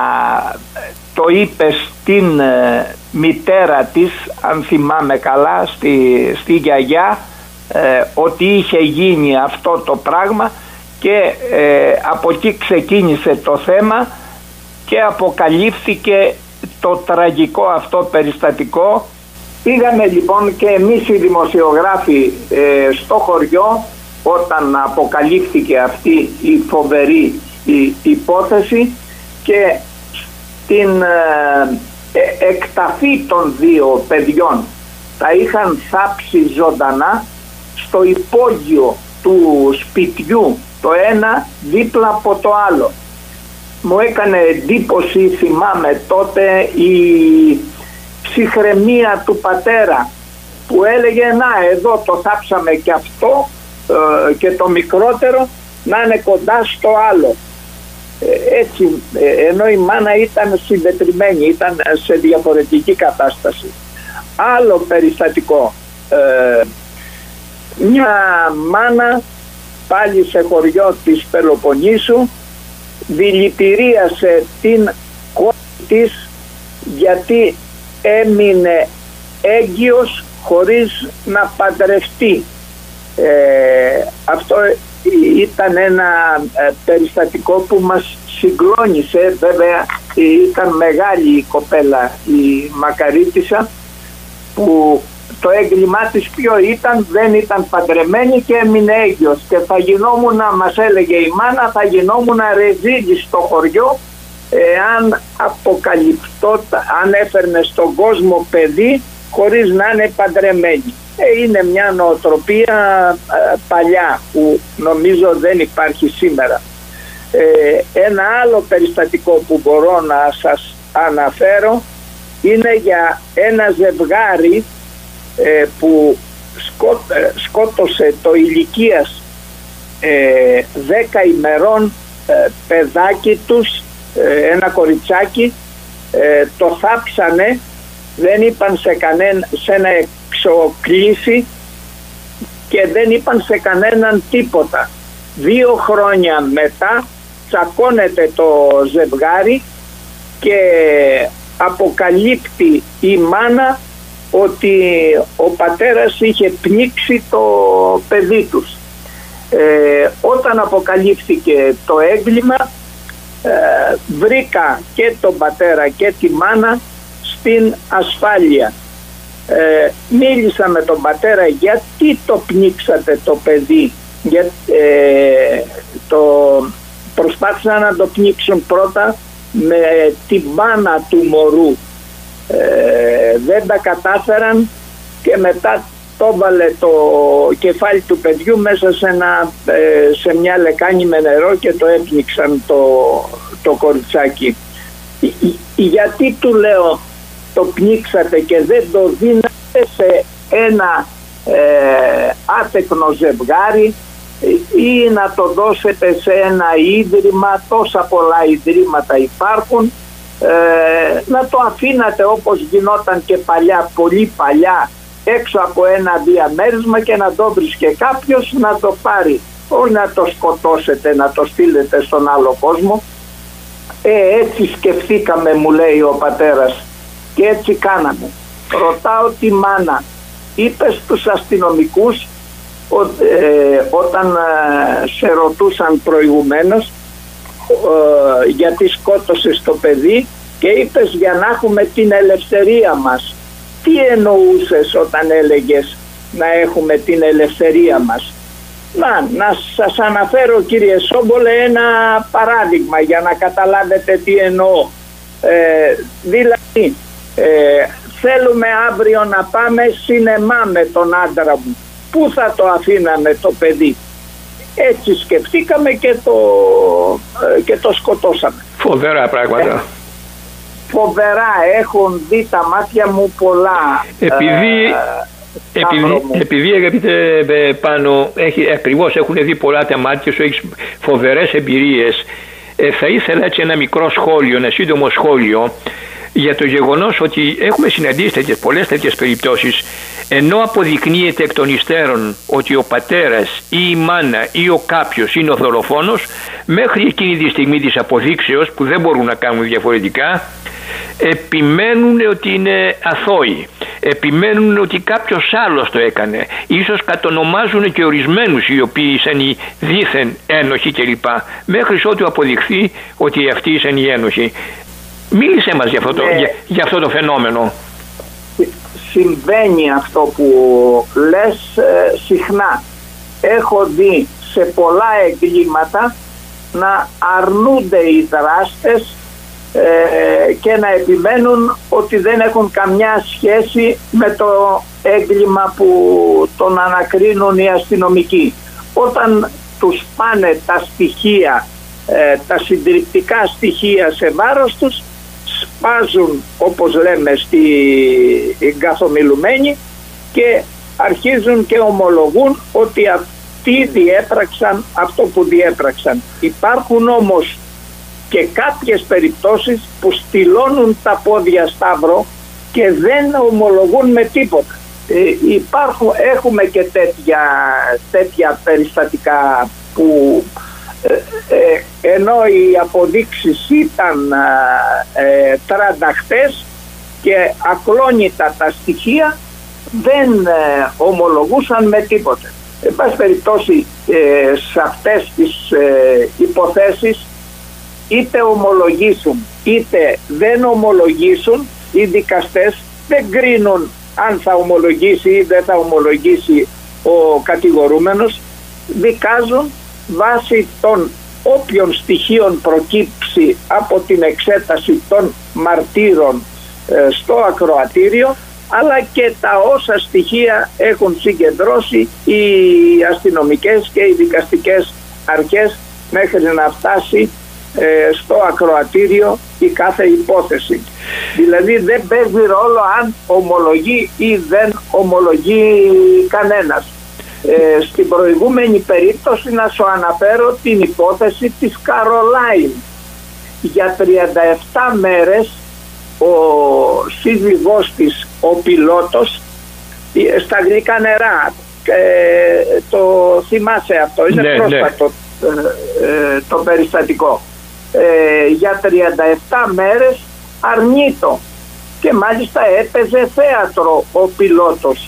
το είπε στην ε, μητέρα της, αν θυμάμαι καλά, στη, στη γιαγιά, ε, ότι είχε γίνει αυτό το πράγμα και ε, από εκεί ξεκίνησε το θέμα και αποκαλύφθηκε το τραγικό αυτό περιστατικό. Πήγαμε λοιπόν και εμείς οι δημοσιογράφοι ε, στο χωριό όταν αποκαλύφθηκε αυτή η φοβερή η υπόθεση και την ε, ε, εκταφή των δύο παιδιών τα είχαν θάψει ζωντανά στο υπόγειο του σπιτιού το ένα δίπλα από το άλλο. Μου έκανε εντύπωση, θυμάμαι τότε, η ψυχραιμία του πατέρα που έλεγε να εδώ το θάψαμε και αυτό ε, και το μικρότερο να είναι κοντά στο άλλο. Ε, έτσι, ε, ενώ η μάνα ήταν συντετριμμένη, ήταν σε διαφορετική κατάσταση. Άλλο περιστατικό, ε, μια μάνα πάλι σε χωριό της Πελοποννήσου δηλητηρίασε την κόρη της γιατί έμεινε έγκυος χωρίς να παντρευτεί. Ε, αυτό ήταν ένα ε, περιστατικό που μας συγκλώνησε. Βέβαια ήταν μεγάλη η κοπέλα η Μακαρίτισσα, που το έγκλημά της ποιο ήταν? Δεν ήταν παντρεμένη και έμεινε έγκυος και θα γινόμουν, μας έλεγε η μάνα, θα γινόμουν ρεζίλη στο χωριό εάν αποκαλυπτόταν, αν έφερνε στον κόσμο παιδί χωρίς να είναι παντρεμένη. Ε, είναι μια νοοτροπία ε, παλιά που νομίζω δεν υπάρχει σήμερα. Ε, ένα άλλο περιστατικό που μπορώ να σας αναφέρω είναι για ένα ζευγάρι ε, που σκό, ε, σκότωσε το ηλικίας ε, δέκα ημερών ε, παιδάκι τους, ε, ένα κοριτσάκι, ε, το θάψανε, δεν είπαν σε, κανένα, σε ένα εξοκλήσι και δεν είπαν σε κανέναν τίποτα. Δύο χρόνια μετά τσακώνεται το ζευγάρι και αποκαλύπτει η μάνα ότι ο πατέρας είχε πνίξει το παιδί τους. Ε, όταν αποκαλύφθηκε το έγκλημα, ε, βρήκα και τον πατέρα και τη μάνα στην ασφάλεια. Ε, μίλησα με τον πατέρα γιατί το πνίξατε το παιδί. Για, ε, το, προσπάθησαν να το πνίξουν πρώτα με την μπάνα του μωρού. Ε, δεν τα κατάφεραν και μετά το βάλε το κεφάλι του παιδιού μέσα σε, ένα, ε, σε μια λεκάνη με νερό και το έπνιξαν το, το κοριτσάκι. Γιατί του λέω το πνίξατε και δεν το δίνατε σε ένα ε, άτεκνο ζευγάρι ή να το δώσετε σε ένα ίδρυμα? Τόσα πολλά ιδρύματα υπάρχουν. Ε, να το αφήνατε όπως γινόταν και παλιά, πολύ παλιά, έξω από ένα διαμέρισμα και να το βρίσκε κάποιος να το πάρει, όχι να το σκοτώσετε, να το στείλετε στον άλλο κόσμο. Ε, έτσι σκεφτήκαμε, μου λέει ο πατέρας, και έτσι κάναμε. Ρωτάω τη μάνα, είπε στους αστυνομικούς ο, ε, όταν ε, σε ρωτούσαν προηγουμένως ε, γιατί σκότωσες το παιδί και είπες για να έχουμε την ελευθερία μας? Τι εννοούσες όταν έλεγες να έχουμε την ελευθερία μας? Να, να σας αναφέρω, κύριε Σόμπολε, ένα παράδειγμα για να καταλάβετε τι εννοώ. Ε, δηλαδή ε, θέλουμε αύριο να πάμε σινεμά με τον άντρα μου. Πού θα το αφήναμε το παιδί? Έτσι σκεφτήκαμε και το, ε, και το σκοτώσαμε. Φοβερά πράγματα. Ε, φοβερά, έχουν δει τα μάτια μου πολλά. Επειδή... Ε, Επειδή, επειδή αγαπητέ Πάνο, έχει, ακριβώς έχουν δει πολλά τα μάτια σου, έχεις φοβερές εμπειρίες, ε, θα ήθελα έτσι ένα μικρό σχόλιο, ένα σύντομο σχόλιο για το γεγονός ότι έχουμε συναντήσει τέτοιες, πολλές τέτοιες περιπτώσεις, ενώ αποδεικνύεται εκ των υστέρων ότι ο πατέρας ή η μάνα ή ο κάποιος είναι ο δολοφόνος, μέχρι εκείνη τη στιγμή της αποδείξεως που δεν μπορούν να κάνουν διαφορετικά, επιμένουν ότι είναι αθώοι, επιμένουν ότι κάποιος άλλος το έκανε, ίσως κατονομάζουν και ορισμένους οι οποίοι ήσαν οι δήθεν ένοχοι κλπ, μέχρι ότου αποδειχθεί ότι αυτοί ήσαν οι ένοχοι. Μίλησέ μας για αυτό, ναι, το, για, για αυτό το φαινόμενο. Συμβαίνει αυτό που λες ε, συχνά. Έχω δει σε πολλά εγκλήματα να αρνούνται οι δράστες ε, και να επιμένουν ότι δεν έχουν καμιά σχέση με το έγκλημα που τον ανακρίνουν οι αστυνομικοί. όταν τους πάνε τα στοιχεία, ε, τα συντριπτικά στοιχεία σε βάρος τους, σπάζουν, όπως λέμε στη καθομιλουμένη, και αρχίζουν και ομολογούν ότι αυτοί διέπραξαν αυτό που διέπραξαν. Υπάρχουν όμως και κάποιες περιπτώσεις που στυλώνουν τα πόδια σταύρο και δεν ομολογούν με τίποτα. Ε, υπάρχουν, έχουμε και τέτοια, τέτοια περιστατικά που ε, ε, ενώ οι αποδείξεις ήταν ε, τρανταχτές και ακλόνητα τα στοιχεία, δεν ε, ομολογούσαν με τίποτα. Εν πάση περιπτώσει, ε, σε αυτές τις ε, υποθέσεις, είτε ομολογήσουν είτε δεν ομολογήσουν, οι δικαστές δεν κρίνουν αν θα ομολογήσει ή δεν θα ομολογήσει ο κατηγορούμενος, δικάζουν βάσει των όποιων στοιχείων προκύψει από την εξέταση των μαρτύρων ε, στο ακροατήριο, αλλά και τα όσα στοιχεία έχουν συγκεντρώσει οι αστυνομικές και οι δικαστικές αρχές μέχρι να φτάσει ε, στο ακροατήριο η κάθε υπόθεση. Δηλαδή δεν παίζει ρόλο αν ομολογεί ή δεν ομολογεί κανένας. Ε, στην προηγούμενη περίπτωση να σου αναφέρω την υπόθεση της Καρολάιν. Για τριάντα επτά μέρες ο σύζυγός της, ο πιλότος, στα γλυκά νερά, ε, το θυμάσαι αυτό, είναι ναι, πρόσφατο ναι. Ε, ε, το περιστατικό. Ε, για τριάντα επτά μέρες αρνείτο και μάλιστα έπαιζε θέατρο ο πιλότος,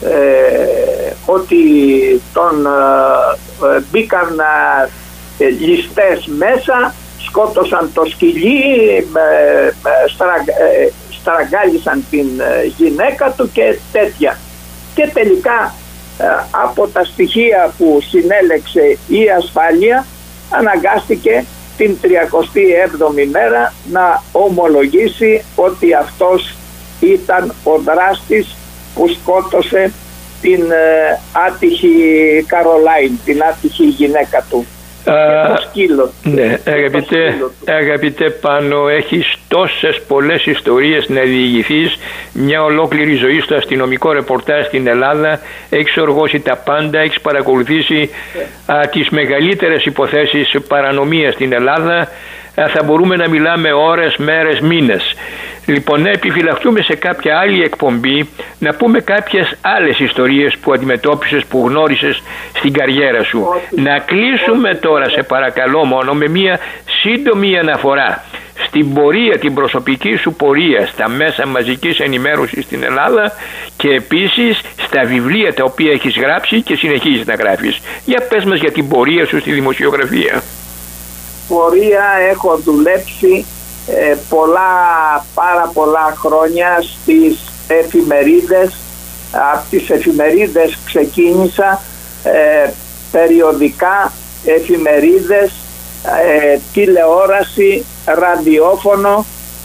ε, ότι τον ε, ε, μπήκαν ε, ληστές μέσα, σκότωσαν το σκυλί, ε, ε, στρα, ε, στραγγάλισαν την ε, γυναίκα του και τέτοια. Και τελικά ε, από τα στοιχεία που συνέλεξε η ασφάλεια αναγκάστηκε την τριακοστή έβδομη μέρα να ομολογήσει ότι αυτός ήταν ο δράστης που σκότωσε την ε, άτυχη Καρολάιν, την άτυχη γυναίκα του. Α, σκύλο, ναι, αγαπητέ, αγαπητέ Πάνο, έχεις τόσες πολλές ιστορίες να διηγηθείς, μια ολόκληρη ζωή στο αστυνομικό ρεπορτάζ στην Ελλάδα, έχεις οργώσει τα πάντα, έχεις παρακολουθήσει α, τις μεγαλύτερες υποθέσεις παρανομίας στην Ελλάδα. Α, θα μπορούμε να μιλάμε ώρες, μέρες, μήνες. Λοιπόν, να επιφυλαχτούμε σε κάποια άλλη εκπομπή να πούμε κάποιες άλλες ιστορίες που αντιμετώπισες, που γνώρισες στην καριέρα σου. Όχι. Να κλείσουμε όχι. τώρα, σε παρακαλώ, μόνο με μια σύντομη αναφορά στην πορεία, την προσωπική σου πορεία στα μέσα μαζικής ενημέρωσης στην Ελλάδα και επίσης στα βιβλία τα οποία έχεις γράψει και συνεχίζεις να γράφεις. Για πες μας για την πορεία σου στη δημοσιογραφία. Πορεία έχω δουλέψει ε, πολλά, πάρα πολλά χρόνια στις εφημερίδες. Από τις εφημερίδες ξεκίνησα, ε, περιοδικά, εφημερίδες, ε, τηλεόραση, ραδιόφωνο,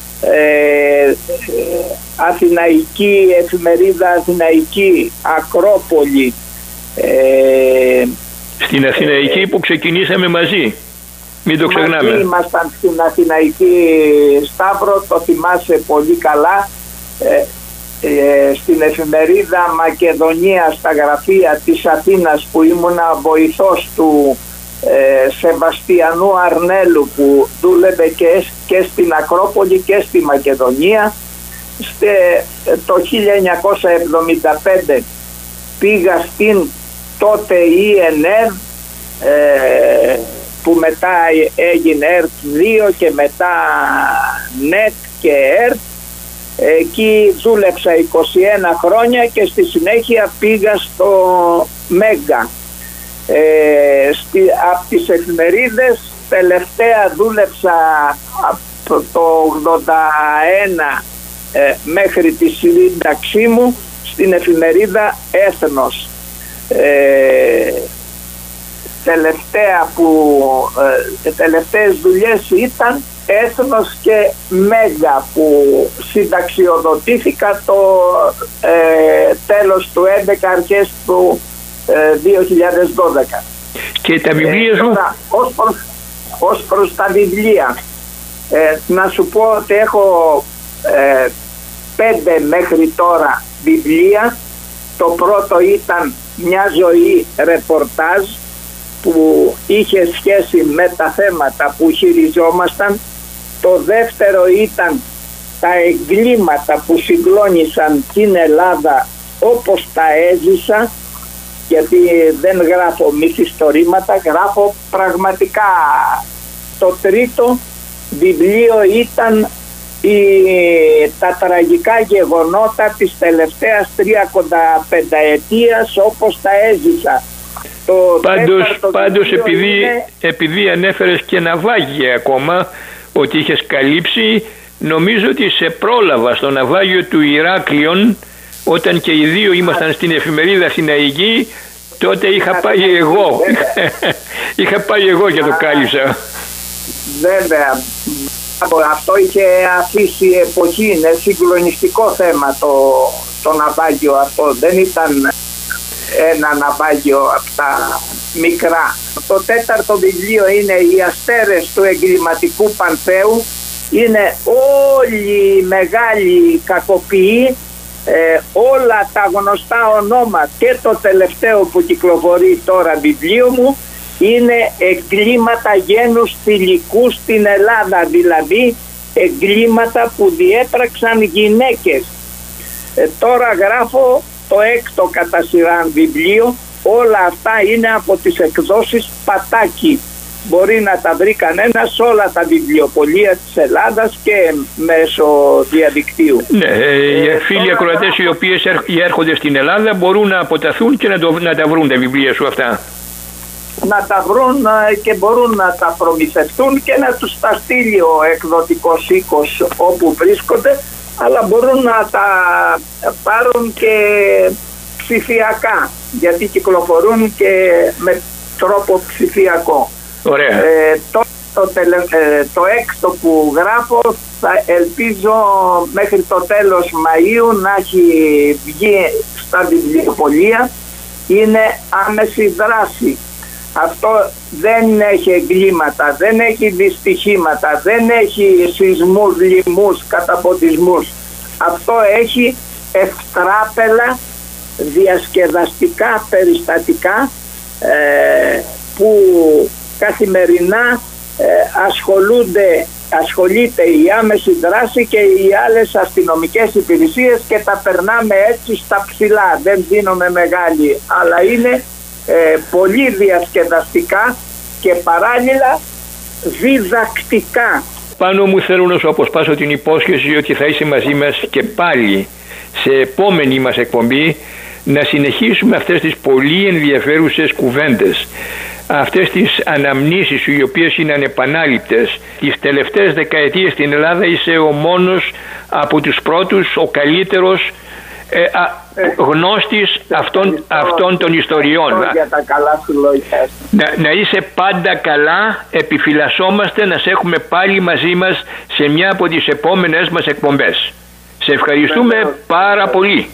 ε, ε, Αθηναϊκή εφημερίδα, Αθηναϊκή, Ακρόπολη. Ε, Στην Αθηναϊκή ε, που ξεκινήσαμε μαζί. Μην το ξεχνάμε. Μαζί ήμασταν στην Αθηναϊκή, Σταύρο, το θυμάσαι πολύ καλά. Ε, ε, στην εφημερίδα Μακεδονία, στα γραφεία της Αθήνας, που ήμουνα βοηθός του ε, Σεβαστιανού Αρνέλου, που δούλευε και, και στην Ακρόπολη και στη Μακεδονία. Στε, το χίλια εννιακόσια εβδομήντα πέντε πήγα στην τότε ι εν ερ, ε, που μετά έγινε ΕΡΤ δύο και μετά ΝΕΤ και ΕΡΤ. Εκεί δούλεψα είκοσι ένα χρόνια και στη συνέχεια πήγα στο Μέγκα. Ε, στη, από τις εφημερίδες τελευταία δούλεψα από το ογδόντα ένα ε, μέχρι τη σύνταξή μου στην εφημερίδα Έθνος. Ε, τελευταία που ε, τελευταίες δουλειές ήταν Έθνος και Μέγκα, που συνταξιοδοτήθηκα το ε, τέλος του έντεκα, αρχές του ε, δύο χιλιάδες δώδεκα. Και τα βιβλία ε, σου? Τώρα, ως, προς, ως προς τα βιβλία, ε, να σου πω ότι έχω ε, πέντε μέχρι τώρα βιβλία. Το πρώτο ήταν μια ζωή ρεπορτάζ που είχε σχέση με τα θέματα που χειριζόμασταν. Το δεύτερο ήταν τα εγκλήματα που συγκλώνησαν την Ελλάδα όπως τα έζησα, γιατί δεν γράφω μυθιστορήματα, γράφω πραγματικά. Το τρίτο βιβλίο ήταν η, τα τραγικά γεγονότα της τελευταίας τριακονταπενταετίας όπως τα έζησα. Το πάντως, πάντως επειδή, είναι... επειδή ανέφερες και ναυάγια ακόμα ότι είχες καλύψει, νομίζω ότι σε πρόλαβα στο ναυάγιο του Ηράκλειον, όταν και οι δύο ήμασταν στην εφημερίδα Αθηναϊκή. Τότε είχα πάει εγώ είχα πάει εγώ και το κάλυψα. Βέβαια, αυτό είχε αφήσει εποχή, είναι συγκλονιστικό θέμα το, το ναυάγιο αυτό, δεν ήταν ένα ναυάγιο από τα μικρά. Το τέταρτο βιβλίο είναι οι αστέρες του εγκληματικού Πανθέου. Είναι όλοι οι μεγάλοι κακοποιοί, ε, όλα τα γνωστά ονόματα, και το τελευταίο που κυκλοφορεί τώρα βιβλίο μου είναι εγκλήματα γένους θηλυκού στην Ελλάδα, δηλαδή εγκλήματα που διέπραξαν γυναίκες. Ε, τώρα γράφω το έκτο κατά σειράν βιβλίο. Όλα αυτά είναι από τις εκδόσεις Πατάκη. Μπορεί να τα βρει κανένα σε όλα τα βιβλιοπωλεία της Ελλάδας και μέσω διαδικτύου. Ναι, ε, φίλοι ακροατές οι οποίες έρχονται στην Ελλάδα μπορούν να αποταθούν και να, το, να τα βρουν τα βιβλία σου αυτά. Να τα βρουν και μπορούν να τα προμηθευτούν και να τους τα στείλει ο εκδοτικός οίκος όπου βρίσκονται, αλλά μπορούν να τα πάρουν και ψηφιακά, γιατί κυκλοφορούν και με τρόπο ψηφιακό. Ωραία. Ε, το, το, τελε, ε, το έκτο που γράφω θα ελπίζω μέχρι το τέλος Μαΐου να έχει βγει στα βιβλιοπωλεία. Είναι άμεση δράση. Αυτό δεν έχει εγκλήματα, δεν έχει δυστυχήματα, δεν έχει σεισμούς, λοιμούς, καταποντισμούς. Αυτό έχει ευτράπελα διασκεδαστικά περιστατικά ε, που καθημερινά ε, ασχολούνται, ασχολείται η άμεση δράση και οι άλλες αστυνομικές υπηρεσίες και τα περνάμε έτσι στα ψηλά. Δεν δίνουμε μεγάλη, αλλά είναι ε, πολύ διασκεδαστικά και παράλληλα διδακτικά. Πάνω μου θέλω να σου αποσπάσω την υπόσχεση ότι θα είσαι μαζί μας και πάλι σε επόμενη μας εκπομπή, να συνεχίσουμε αυτές τις πολύ ενδιαφέρουσες κουβέντες, αυτές τις αναμνήσεις σου οι οποίες είναι ανεπανάληπτες. Τις τελευταίες δεκαετίες στην Ελλάδα είσαι ο μόνος από τους πρώτους, ο καλύτερος ε, α, γνώστης αυτών, αυτών των ιστοριών. Για τα καλά σου λόγια. Να, να είσαι πάντα καλά, επιφυλασσόμαστε να σε έχουμε πάλι μαζί μας σε μια από τις επόμενες μας εκπομπές. Σε ευχαριστούμε Βεβαίως. πάρα πολύ.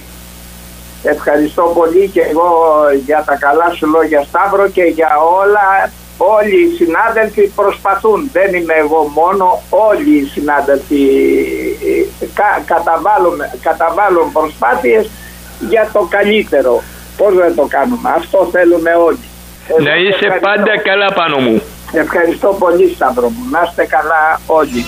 Ευχαριστώ πολύ και εγώ για τα καλά σου λόγια, Σταύρο, και για όλα. Όλοι οι συνάδελφοι προσπαθούν, δεν είμαι εγώ μόνο, όλοι οι συνάδελφοι κα, καταβάλουν, καταβάλουν προσπάθειες για το καλύτερο. Πώς δεν το κάνουμε, αυτό θέλουμε όλοι. Να είσαι ευχαριστώ. πάντα καλά πάνω μου. Ευχαριστώ πολύ, Σταύρο μου, να είστε καλά όλοι.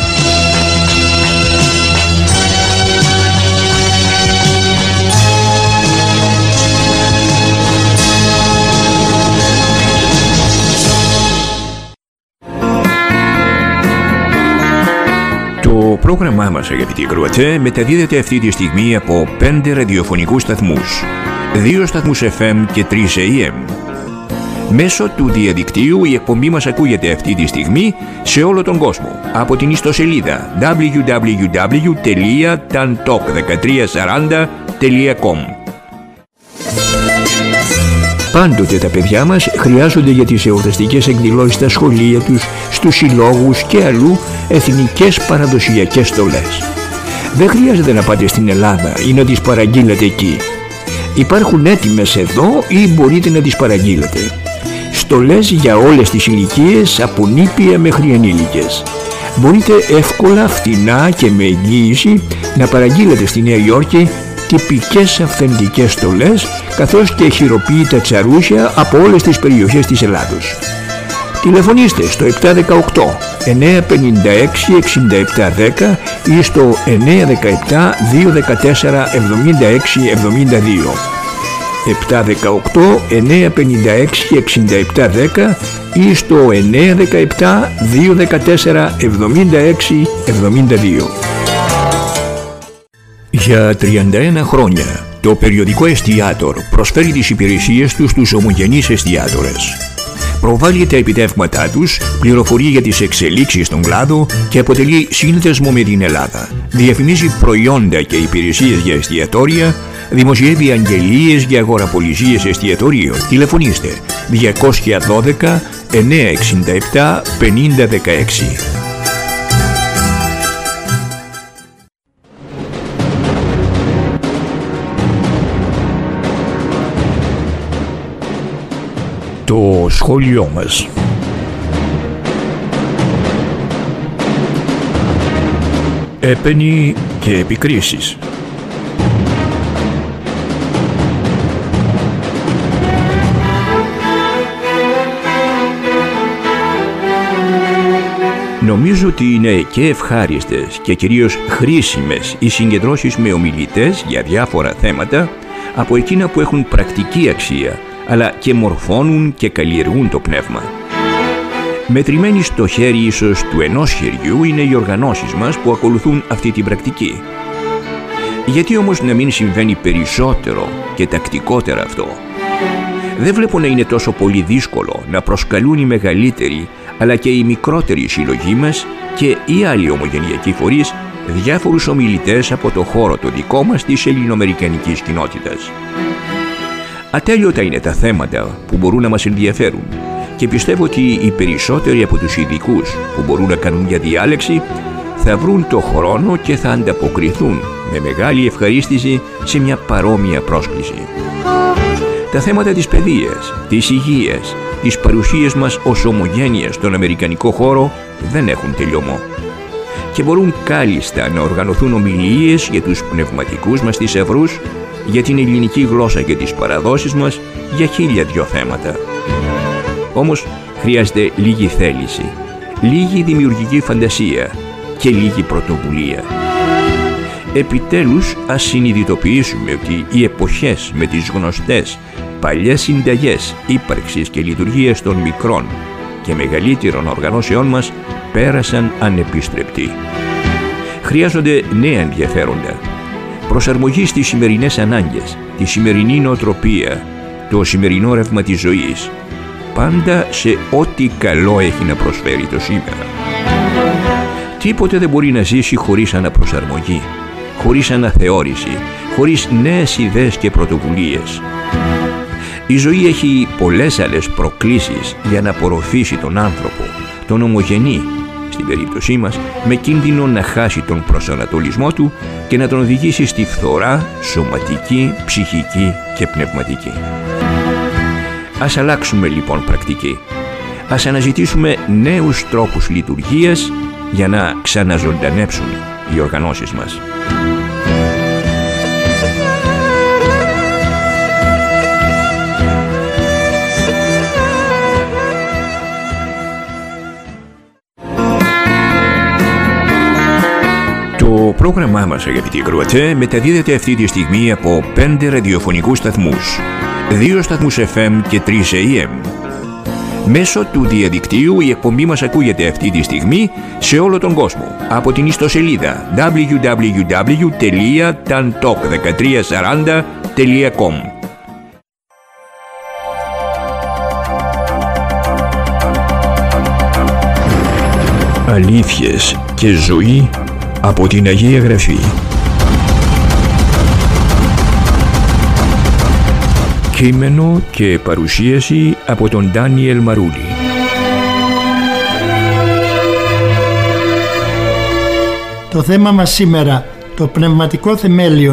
Το πρόγραμμά μας, αγαπητοί ακροατές, μεταδίδεται αυτή τη στιγμή από πέντε ραδιοφωνικούς σταθμούς, δύο σταθμούς εφ εμ και τρεις έι εμ. Μέσω του διαδικτύου η εκπομπή μας ακούγεται αυτή τη στιγμή σε όλο τον κόσμο από την ιστοσελίδα double-u double-u double-u τελεία tantalk δεκατριακόσια σαράντα τελεία com. Πάντοτε τα παιδιά μας χρειάζονται για τις εορταστικές εκδηλώσεις στα σχολεία τους, στους συλλόγους και αλλού εθνικές παραδοσιακές στολές. Δεν χρειάζεται να πάτε στην Ελλάδα ή να τις παραγγείλετε εκεί. Υπάρχουν έτοιμες εδώ ή μπορείτε να τις παραγγείλετε. Στο στολές για όλες τις ηλικίες, από νήπια μέχρι ενήλικες. Μπορείτε εύκολα, φτηνά και με εγγύηση να παραγγείλετε στη Νέα Υόρκη τυπικές αυθεντικές στολές, καθώς και χειροποίητα τσαρούσια από όλες τις περιοχές της Ελλάδος. Τηλεφωνήστε στο επτά ένα οκτώ εννιά πέντε έξι εξήντα επτά δέκα ή στο εννιά ένα επτά δύο ένα τέσσερα εβδομήντα έξι εβδομήντα δύο. επτά ένα οκτώ εννιά πέντε έξι εξήντα επτά δέκα ή στο εννιά ένα επτά δύο ένα τέσσερα εβδομήντα έξι εβδομήντα δύο. Για τριάντα ένα χρόνια το περιοδικό Εστιάτορ προσφέρει τις υπηρεσίες του στους ομογενείς εστιάτορες. Προβάλλει τα επιτεύγματά τους, πληροφορεί για τις εξελίξεις στον κλάδο και αποτελεί σύνδεσμο με την Ελλάδα. Διαφημίζει προϊόντα και υπηρεσίες για εστιατόρια, δημοσιεύει αγγελίες για αγοραπολισίες εστιατορίων. Τηλεφωνήστε διακόσια δώδεκα εννιά εξήντα επτά πενήντα δεκαέξι. Το σχόλιο μας. Έπαινοι και επικρίσεις. Νομίζω ότι είναι και ευχάριστες και κυρίως χρήσιμες οι συγκεντρώσεις με ομιλητές για διάφορα θέματα από εκείνα που έχουν πρακτική αξία, αλλά και μορφώνουν και καλλιεργούν το πνεύμα. Μετρημένοι στο χέρι ίσως του ενός χεριού είναι οι οργανώσεις μας που ακολουθούν αυτή την πρακτική. Γιατί όμως να μην συμβαίνει περισσότερο και τακτικότερα αυτό? Δεν βλέπω να είναι τόσο πολύ δύσκολο να προσκαλούν οι μεγαλύτεροι αλλά και οι μικρότεροι συλλογοί μας και οι άλλοι ομογενειακοί φορείς διάφορους ομιλητές από το χώρο το δικό μας της ελληνοαμερικανικής κοινότητας. Ατέλειωτα είναι τα θέματα που μπορούν να μας ενδιαφέρουν και πιστεύω ότι οι περισσότεροι από τους ειδικούς που μπορούν να κάνουν μια διάλεξη θα βρουν το χρόνο και θα ανταποκριθούν με μεγάλη ευχαρίστηση σε μια παρόμοια πρόσκληση. Τα θέματα της παιδείας, της υγείας, της παρουσίας μας ως ομογένεια στον αμερικανικό χώρο δεν έχουν τελειωμό και μπορούν κάλλιστα να οργανωθούν ομιλίες για τους πνευματικούς μας θησαυρούς, για την ελληνική γλώσσα και τις παραδόσεις μας, για χίλια δυο θέματα. Όμως χρειάζεται λίγη θέληση, λίγη δημιουργική φαντασία και λίγη πρωτοβουλία. Επιτέλους ας συνειδητοποιήσουμε ότι οι εποχές με τις γνωστές παλιές συνταγές ύπαρξης και λειτουργίας των μικρών και μεγαλύτερων οργανώσεών μας πέρασαν ανεπιστρεπτοί. Χρειάζονται νέα ενδιαφέροντα, προσαρμογή στις σημερινές ανάγκες, τη σημερινή νοοτροπία, το σημερινό ρεύμα της ζωής, πάντα σε ό,τι καλό έχει να προσφέρει το σήμερα. Τίποτε δεν μπορεί να ζήσει χωρίς αναπροσαρμογή, χωρίς αναθεώρηση, χωρίς νέες ιδέες και πρωτοβουλίες. Η ζωή έχει πολλές άλλες προκλήσεις για να απορροφήσει τον άνθρωπο, τον ομογενή, στην περίπτωσή μας, με κίνδυνο να χάσει τον προσανατολισμό του και να τον οδηγήσει στη φθορά σωματική, ψυχική και πνευματική. Ας αλλάξουμε λοιπόν πρακτική. Ας αναζητήσουμε νέους τρόπους λειτουργίας για να ξαναζωντανέψουν οι οργανώσεις μας. Το πρόγραμμά μας, αγαπητοί ακροατές, μεταδίδεται αυτή τη στιγμή από πέντε ραδιοφωνικούς σταθμούς, δύο σταθμούς εφ εμ και τρεις έι εμ. Μέσω του διαδικτύου η εκπομπή μας ακούγεται αυτή τη στιγμή σε όλο τον κόσμο από την ιστοσελίδα ντάμπλιου ντάμπλιου ντάμπλιου τελεία ταντοκ δεκατρία σαράντα τελεία κομ. Αλήθειες και ζωή από την Αγία Γραφή. Κείμενο και παρουσίαση από τον Ντάνιελ Μαρούλη. Το θέμα μας σήμερα, το πνευματικό θεμέλιον,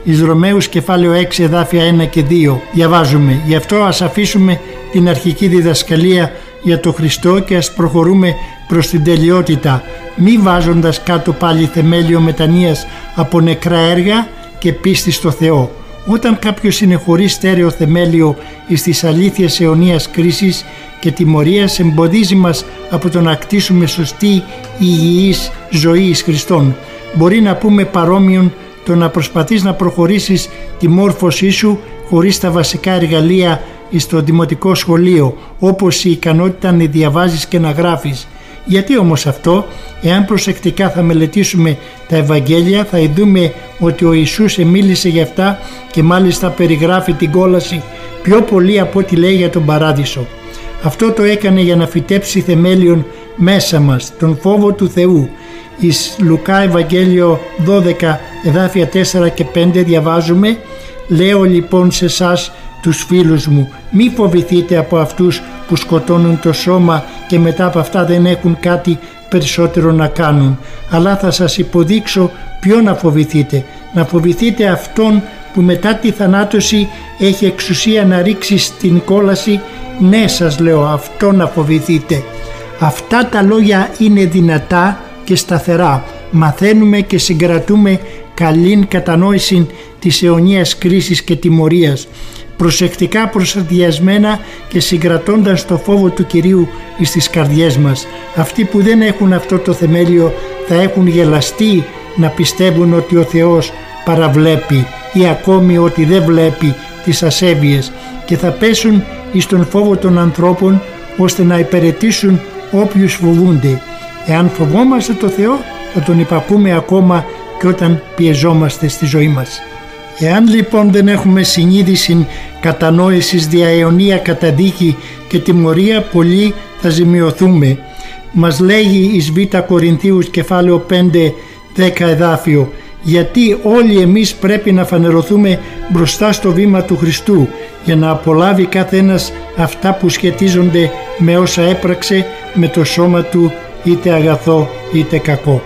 εις Ρωμαίους κεφάλαιο έξι εδάφια ένα και δύο διαβάζουμε: «Γι' αυτό ας αφήσουμε την αρχική διδασκαλία για το Χριστό και ας προχωρούμε προς την τελειότητα, μη βάζοντας κάτω πάλι θεμέλιο μετανοίας από νεκρά έργα και πίστη στο Θεό». Όταν κάποιος είναι χωρίς στέρεο θεμέλιο εις τις αλήθειες αιωνίας κρίσης και τιμωρίας, εμποδίζει μας από το να κτίσουμε σωστή υγιής ζωή εις Χριστόν. Μπορεί να πούμε παρόμοιον το να προσπαθείς να προχωρήσεις τη μόρφωσή σου χωρίς τα βασικά εργαλεία στο δημοτικό σχολείο, όπως η ικανότητα να διαβάζεις και να γράφεις. Γιατί όμως αυτό? Εάν προσεκτικά θα μελετήσουμε τα Ευαγγέλια, θα δούμε ότι ο Ιησούς μίλησε για αυτά και μάλιστα περιγράφει την κόλαση πιο πολύ από ό,τι λέει για τον παράδεισο. Αυτό το έκανε για να φυτέψει θεμέλιον μέσα μας, τον φόβο του Θεού. Εις Λουκά Ευαγγέλιο δώδεκα εδάφια τέσσερα και πέντε διαβάζουμε: «Λέω λοιπόν σε εσάς τους φίλους μου, μη φοβηθείτε από αυτούς που σκοτώνουν το σώμα και μετά από αυτά δεν έχουν κάτι περισσότερο να κάνουν, αλλά θα σας υποδείξω ποιο να φοβηθείτε. Να φοβηθείτε αυτόν που μετά τη θανάτωση έχει εξουσία να ρίξει στην κόλαση. Ναι, σας λέω, αυτό να φοβηθείτε». Αυτά τα λόγια είναι δυνατά και σταθερά. Μαθαίνουμε και συγκρατούμε καλήν κατανόηση της αιωνίας κρίσης και τιμωρίας, προσεκτικά προσαρδιασμένα και συγκρατώντας το φόβο του Κυρίου στις καρδιές μας. Αυτοί που δεν έχουν αυτό το θεμέλιο θα έχουν γελαστεί να πιστεύουν ότι ο Θεός παραβλέπει ή ακόμη ότι δεν βλέπει τις ασέβειες και θα πέσουν εις τον φόβο των ανθρώπων ώστε να υπηρετήσουν όποιους φοβούνται. Εάν φοβόμαστε το Θεό θα τον υπακούμε ακόμα και όταν πιεζόμαστε στη ζωή μας. Εάν λοιπόν δεν έχουμε συνείδηση κατανόησης δια αιωνία καταδίκη και τιμωρία, πολλοί θα ζημιωθούμε. Μας λέγει εις Β' Κορινθίους κεφάλαιο πέντε δέκα εδάφιο: «Γιατί όλοι εμείς πρέπει να φανερωθούμε μπροστά στο βήμα του Χριστού για να απολάβει καθένας αυτά που σχετίζονται με όσα έπραξε με το σώμα του, είτε αγαθό είτε κακό».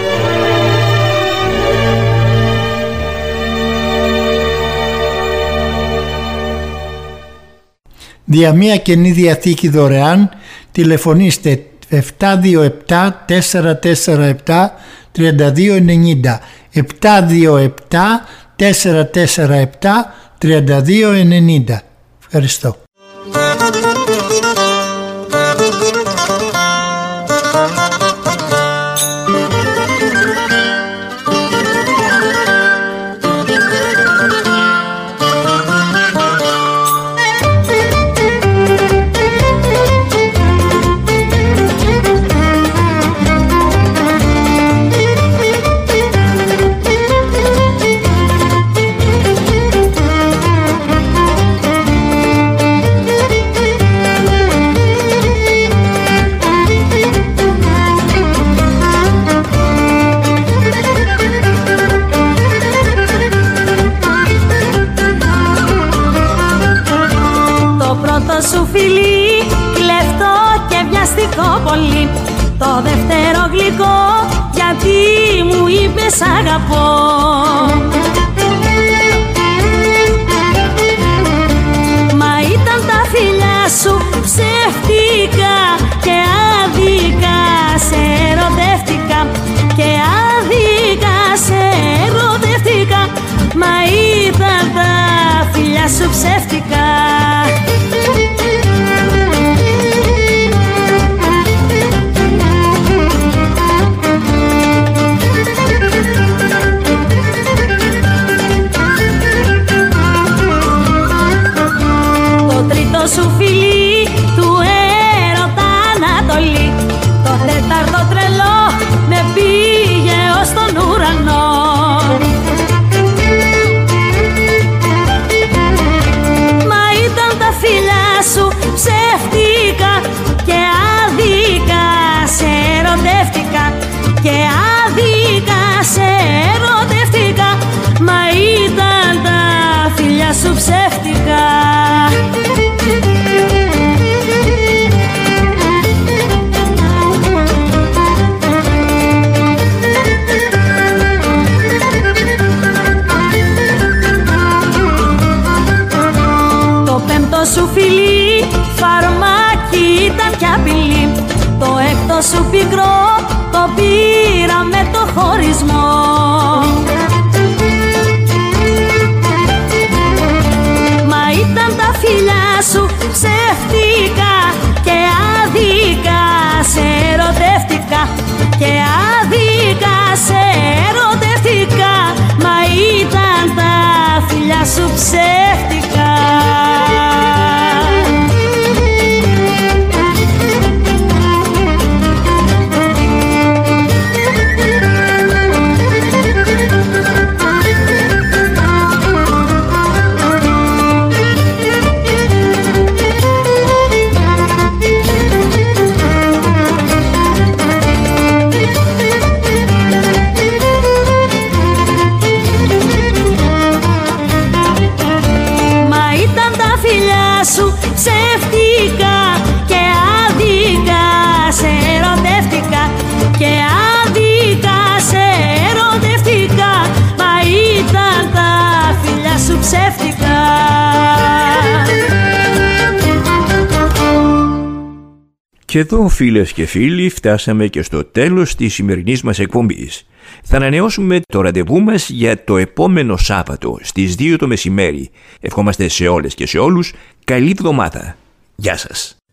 Δια μία Καινή Διαθήκη δωρεάν τηλεφωνήστε επτά δύο επτά τέσσερα τέσσερα επτά τρία δύο ενενήντα, επτά δύο επτά τέσσερα τέσσερα επτά τρία δύο ενενήντα. Ευχαριστώ. Σου φιλί, κλεφτό και βιαστικό πολύ. Το δεύτερο γλυκό, γιατί μου είπες αγαπώ. Μα ήταν τα φιλιά σου ψεύτικα και άδικα σε ερωτεύτηκα. Και άδικα σε ερωτεύτηκα. Μα ήταν τα φιλιά σου ψεύτικα. Σου φιλί του έρωτα Ανατολή, το τέταρτο τρελό με πήγε ως τον ουρανό. Μα ήταν τα φιλιά σου ψεύτικα και άδικα σε ερωτεύτηκα. Και άδικα σε ερωτεύτηκα. Μα ήταν τα φιλιά σου ψεύτικα. φιλί, φαρμάκι ήταν κι απειλή. Το έκτο σου πικρό το πήρα με το χωρισμό. Μα ήταν τα φιλιά σου ψεύτικα και άδικα, σε ερωτεύτηκα και άδικα σε ερωτεύτηκα. Μα ήταν τα φιλιά σου ψεύτικα. Και εδώ, φίλες και φίλοι, φτάσαμε και στο τέλος της σημερινής μας εκπομπής. Θα ανανεώσουμε το ραντεβού μας για το επόμενο Σάββατο στις δύο το μεσημέρι. Ευχόμαστε σε όλες και σε όλους καλή εβδομάδα. Γεια σας.